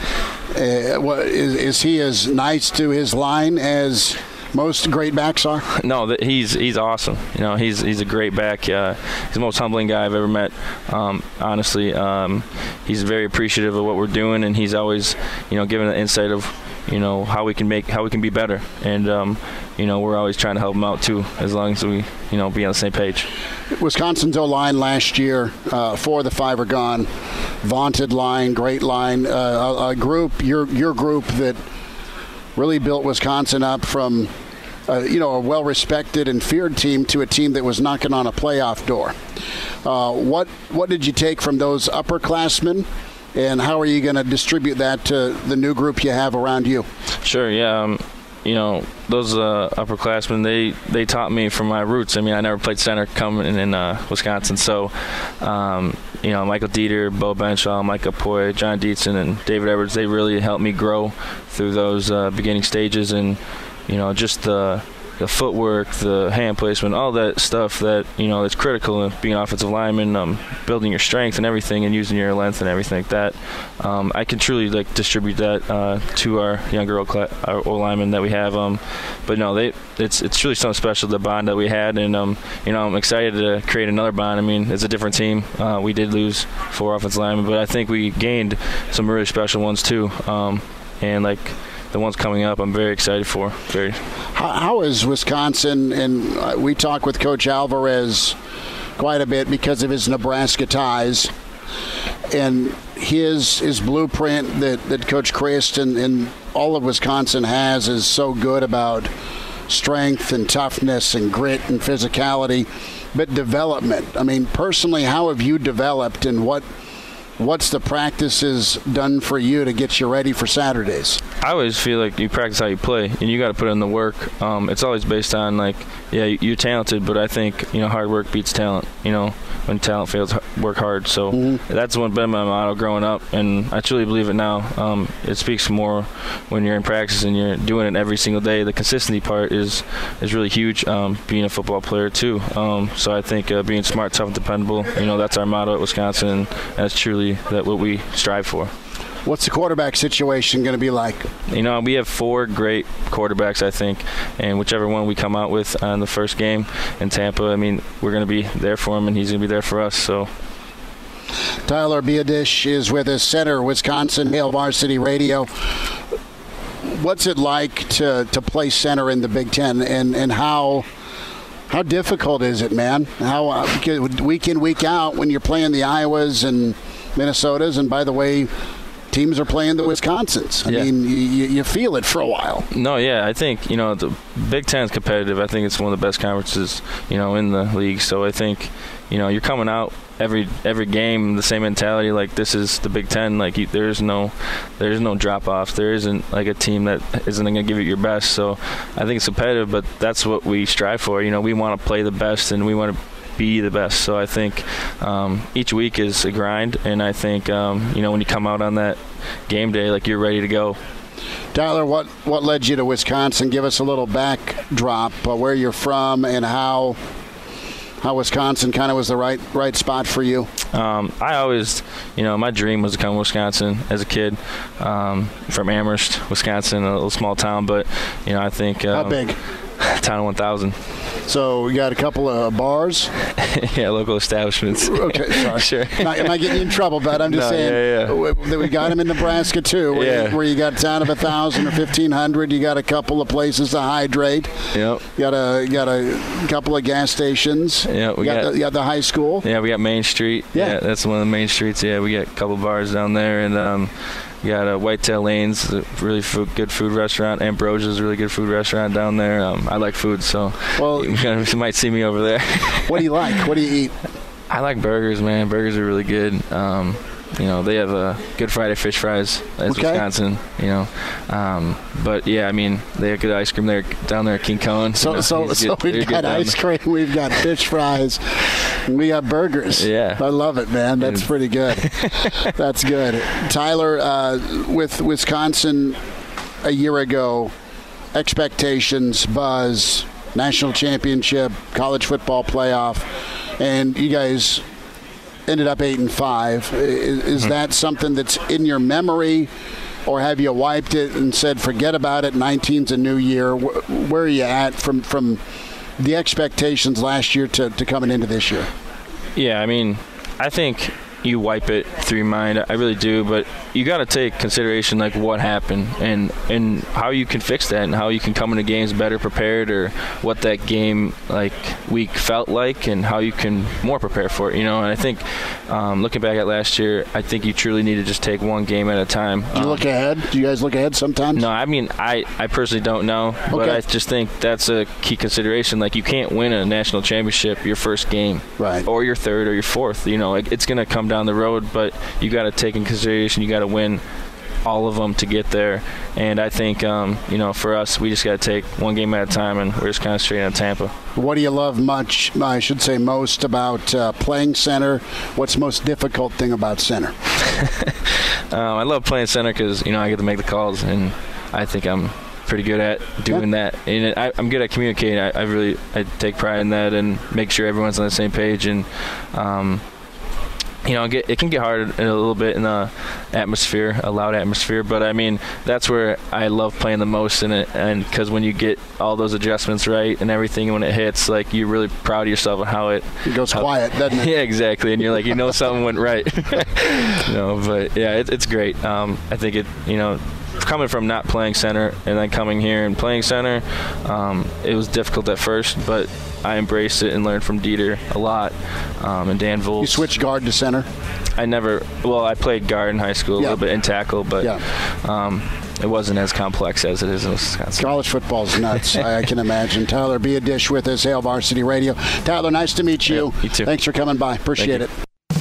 Uh, what, is, is he as nice to his line as most great backs are? No, he's he's awesome. You know, he's he's a great back. Uh, he's the most humbling guy I've ever met. Um, honestly, um, he's very appreciative of what we're doing, and he's always, you know, giving the insight of, you know, how we can make how we can be better. And um, you know, we're always trying to help him out too, as long as we, you know, be on the same page. Wisconsin's O-line last year, uh, four of the five are gone. Vaunted line, great line, uh, a, a group, your your group that really built Wisconsin up from, uh, you know, a well-respected and feared team to a team that was knocking on a playoff door. Uh, what what did you take from those upperclassmen, and how are you going to distribute that to the new group you have around you? Sure, yeah. Um, you know, those uh, upperclassmen, they, they taught me from my roots. I mean, I never played center coming in, in uh, Wisconsin. So, um, you know, Michael Dieter, Bo Benshaw, Micah Poy, John Dietzen, and David Edwards, they really helped me grow through those uh, beginning stages. And, you know, just the the footwork, the hand placement, all that stuff that, you know, it's critical in being an offensive lineman, um, building your strength and everything and using your length and everything like that. Um, I can truly, like, distribute that uh, to our younger O-linemen that we have. Um, but, no, they it's it's really something special, the bond that we had. And, um, you know, I'm excited to create another bond. I mean, it's a different team. Uh, we did lose four offensive linemen, but I think we gained some really special ones too. Um, and, like, the ones coming up, I'm very excited for. Very. How, how is Wisconsin, and uh, we talk with Coach Alvarez quite a bit because of his Nebraska ties, and his his blueprint that, that Coach Christ and, and all of Wisconsin has is so good about strength and toughness and grit and physicality, but development. I mean, personally, how have you developed, and what what's the practices done for you to get you ready for Saturdays? I always feel like you practice how you play, and you got to put in the work. Um, it's always based on, like, yeah, you're talented, but I think, you know, hard work beats talent. You know, when talent fails, work hard. So mm-hmm. that's one been my motto growing up, and I truly believe it now. Um, it speaks more when you're in practice and you're doing it every single day. The consistency part is is really huge. Um, being a football player too. Um, so I think uh, being smart, tough, and dependable. You know, that's our motto at Wisconsin, and that's truly that what we strive for. What's the quarterback situation going to be like? You know, we have four great quarterbacks, I think, and whichever one we come out with on the first game in Tampa, I mean, we're going to be there for him, and he's going to be there for us. So, Tyler Biadasz is with us, center, Wisconsin, Hail Varsity Radio. What's it like to, to play center in the Big Ten, and, and how how difficult is it, man? How uh, week in, week out when you're playing the Iowas and Minnesotas, and by the way, teams are playing the Wisconsins. I Yeah. mean, you, you feel it for a while. No, yeah, I think, you know, the Big Ten is competitive. I think it's one of the best conferences, you know, in the league. So I think, you know, you're coming out every every game the same mentality, like this is the Big Ten. Like you, there's no there's no drop off. There isn't like a team that isn't going to give it your best. So I think it's competitive, but that's what we strive for. You know, we want to play the best and we want to be the best. So I think um, each week is a grind, and I think um, you know, when you come out on that game day, like you're ready to go. Tyler, what, what led you to Wisconsin? Give us a little backdrop, uh, where you're from and how how Wisconsin kind of was the right right spot for you. Um, I always, you know, my dream was to come to Wisconsin as a kid, um, from Amherst, Wisconsin, a little small town, but, you know, I think um, how big? Town of one thousand. So we got a couple of bars. Yeah, local establishments. Okay, sorry. Sure. Not, am I getting you in trouble, bud? I'm just No, saying yeah, yeah. We, we got them in Nebraska too, where, Yeah. you, where you got a town of a thousand or fifteen hundred. You got a couple of places to hydrate. Yep. You got a you got a couple of gas stations. Yeah, we you got, got- the, you got the high school. Yeah, we got Main Street. Yeah. Yeah, that's one of the main streets. Yeah, we got a couple bars down there, and um, we got uh, Whitetail Lanes, a really food, good food restaurant. Ambrosia's a really good food restaurant down there. Um, I like food, so well, you might see me over there. What do you like? What do you eat? I like burgers, man. Burgers are really good. Um, you know, they have a good Friday fish fries. That's Okay. Wisconsin. You know, um, but yeah, I mean, they have good ice cream there down there at King Cohen. So, You know, so, he's so good- they're we've good got down ice there. cream, we've got fish fries, and we got burgers. Yeah. I love it, man. That's pretty good. That's good. Tyler, uh, with Wisconsin a year ago, expectations, buzz, national championship, college football playoff, and you guys ended up eight and five. Is, is Hmm. that something that's in your memory, or have you wiped it and said, forget about it, nineteen's a new year? Where, where are you at from from the expectations last year to, to coming into this year? Yeah, I mean, I think you wipe it through your mind. I really do, but you got to take consideration like what happened and and how you can fix that and how you can come into games better prepared, or what that game like week felt like and how you can more prepare for it. You know, and I think um, looking back at last year, I think you truly need to just take one game at a time. Do you look ahead? Do you guys look ahead sometimes? No, I mean, I, I personally don't know, but Okay. I just think that's a key consideration. Like, you can't win a national championship your first game, right, or your third or your fourth. You know, like, it's going to come down the road, but you got to take in consideration. You got to win all of them to get there. And I think, um, you know, for us, we just got to take one game at a time, and we're just kind of straight on Tampa. What do you love much, I should say most, about uh, playing center? What's the most difficult thing about center? Um, I love playing center because, you know, I get to make the calls, and I think I'm pretty good at doing Yeah. that. And I, I'm good at communicating. I, I really I take pride in that and make sure everyone's on the same page. And, um, you know, get, it can get hard a little bit in the atmosphere, a loud atmosphere. But, I mean, that's where I love playing the most in it. And because when you get all those adjustments right and everything, when it hits, like, you're really proud of yourself and how it, it goes how, quiet, doesn't it? Yeah, exactly. And you're like, you know, something went right. No, but, yeah, it, it's great. Um, I think it, you know, coming from not playing center and then coming here and playing center, um, it was difficult at first, but I embraced it and learned from Dieter a lot, um, and Dan Volz. You switched guard to center? I never, well, I played guard in high school, a Yeah. little bit in tackle, but Yeah. um, it wasn't as complex as it is in Wisconsin. College football's nuts, I, I can imagine. Tyler, be a dish with us, Hail Varsity Radio. Tyler, nice to meet you. Yeah, you too. Thanks for coming by. Appreciate it.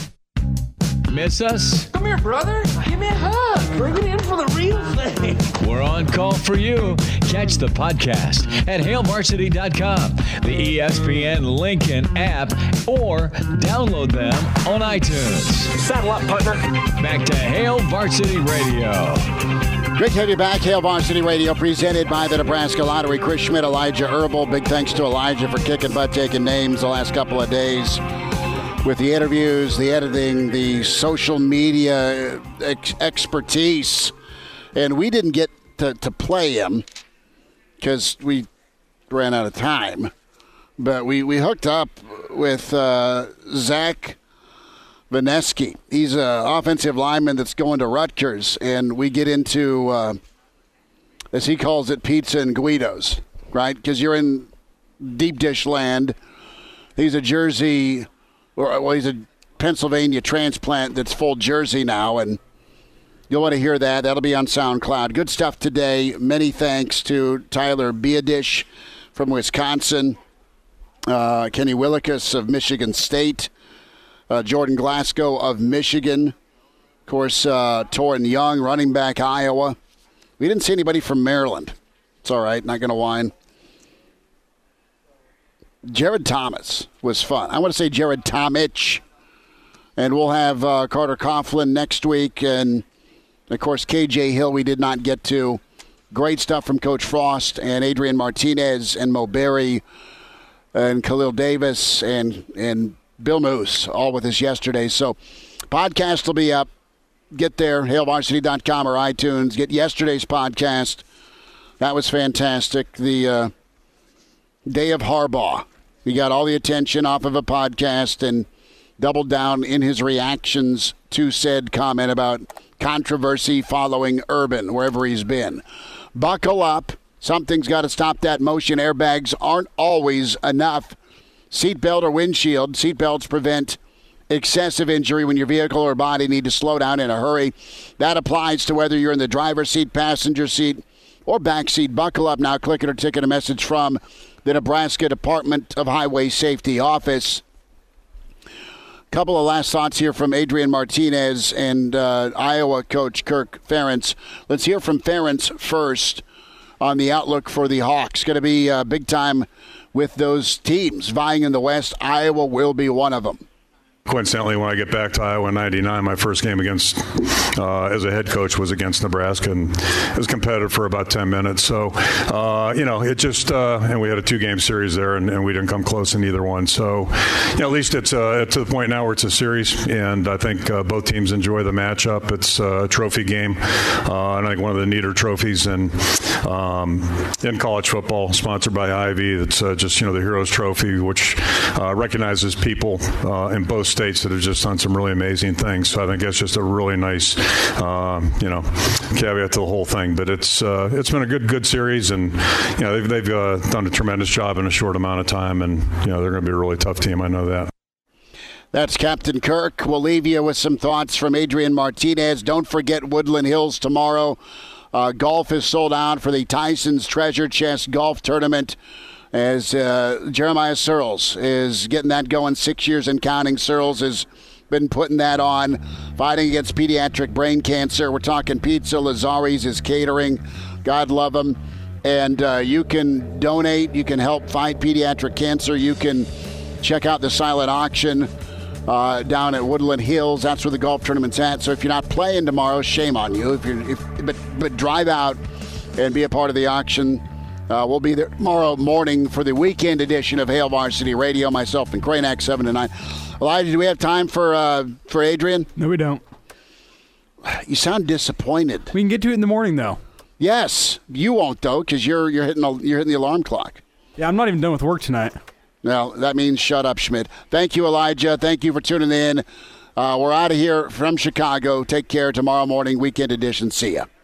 Miss us? Come here, brother. Give me a hug. Bring it in for the real thing. We're on call for you. Catch the podcast at hail varsity dot com, the E S P N Lincoln app, or download them on iTunes. Saddle up, partner. Back to Hail Varsity Radio. Great to have you back. Hail Varsity Radio, presented by the Nebraska Lottery. Chris Schmidt, Elijah Herbal. Big thanks to Elijah for kicking butt, taking names the last couple of days with the interviews, the editing, the social media ex- expertise. And we didn't get to, to play him because we ran out of time. But we, we hooked up with uh, Zach Vineski. He's an offensive lineman that's going to Rutgers, and we get into, uh, as he calls it, pizza and Guidos, right? Because you're in deep dish land. He's a Jersey, or well, he's a Pennsylvania transplant that's full Jersey now, and You'll want to hear that. That'll be on SoundCloud. Good stuff today. Many thanks to Tyler Biadish from Wisconsin, uh, Kenny Willikus of Michigan State, uh, Jordan Glasgow of Michigan, of course, uh, Torrin Young, running back, Iowa. We didn't see anybody from Maryland. It's all right. Not going to whine. Jared Thomas was fun. I want to say Jared Tomich. And we'll have uh, Carter Coughlin next week. And, of course, K J Hill we did not get to. Great stuff from Coach Frost and Adrian Martinez and Mo Berry and Khalil Davis and, and Bill Moose, all with us yesterday. So podcast will be up. Get there, hail varsity dot com or iTunes. Get yesterday's podcast. That was fantastic. The uh, day of Harbaugh. He got all the attention off of a podcast and doubled down in his reactions to said comment about controversy following Urban, wherever he's been. Buckle up. Something's got to stop that motion. Airbags aren't always enough. Seatbelt or windshield. Seatbelts prevent excessive injury when your vehicle or body need to slow down in a hurry. That applies to whether you're in the driver's seat, passenger seat, or back seat. Buckle up now. Click it or ticket a message from the Nebraska Department of Highway Safety Office. Couple of last thoughts here from Adrian Martinez and uh, Iowa coach Kirk Ferentz. Let's hear from Ferentz first on the outlook for the Hawks. Going to be uh, big time with those teams vying in the West. Iowa will be one of them. Coincidentally, when I get back to Iowa in ninety-nine, my first game against, uh, as a head coach, was against Nebraska, and it was competitive for about ten minutes. So, uh, you know, it just, uh, and we had a two-game series there, and, and we didn't come close in either one. So, you know, at least it's uh, to the point now where it's a series, and I think uh, both teams enjoy the matchup. It's a trophy game, uh, and I think one of the neater trophies in, um, in college football, sponsored by Ivy. It's uh, just, you know, the Heroes Trophy, which uh, recognizes people uh, in both states that have just done some really amazing things. So I think that's just a really nice, um, you know, caveat to the whole thing. But it's uh, it's been a good good series, and you know they've they've uh, done a tremendous job in a short amount of time, and you know they're going to be a really tough team. I know that. That's Captain Kirk. We'll leave you with some thoughts from Adrian Martinez. Don't forget Woodland Hills tomorrow. Uh, golf is sold out for the Tyson's Treasure Chest Golf Tournament, as uh, Jeremiah Searles is getting that going, six years and counting. Searles has been putting that on, fighting against pediatric brain cancer. We're talking pizza. Lazari's is catering. God love him. And uh, you can donate. You can help fight pediatric cancer. You can check out the silent auction uh, down at Woodland Hills. That's where the golf tournament's at. So if you're not playing tomorrow, shame on you. If you're, if, but but drive out and be a part of the auction. Uh, we'll be there tomorrow morning for the weekend edition of Hail Varsity Radio. Myself and Kranak, seven to nine. Elijah, do we have time for uh, for Adrian? No, we don't. You sound disappointed. We can get to it in the morning, though. Yes, you won't though, because you're you're hitting the, you're hitting the alarm clock. Yeah, I'm not even done with work tonight. No, that means shut up, Schmidt. Thank you, Elijah. Thank you for tuning in. Uh, we're out of here from Chicago. Take care. Tomorrow morning, weekend edition. See ya.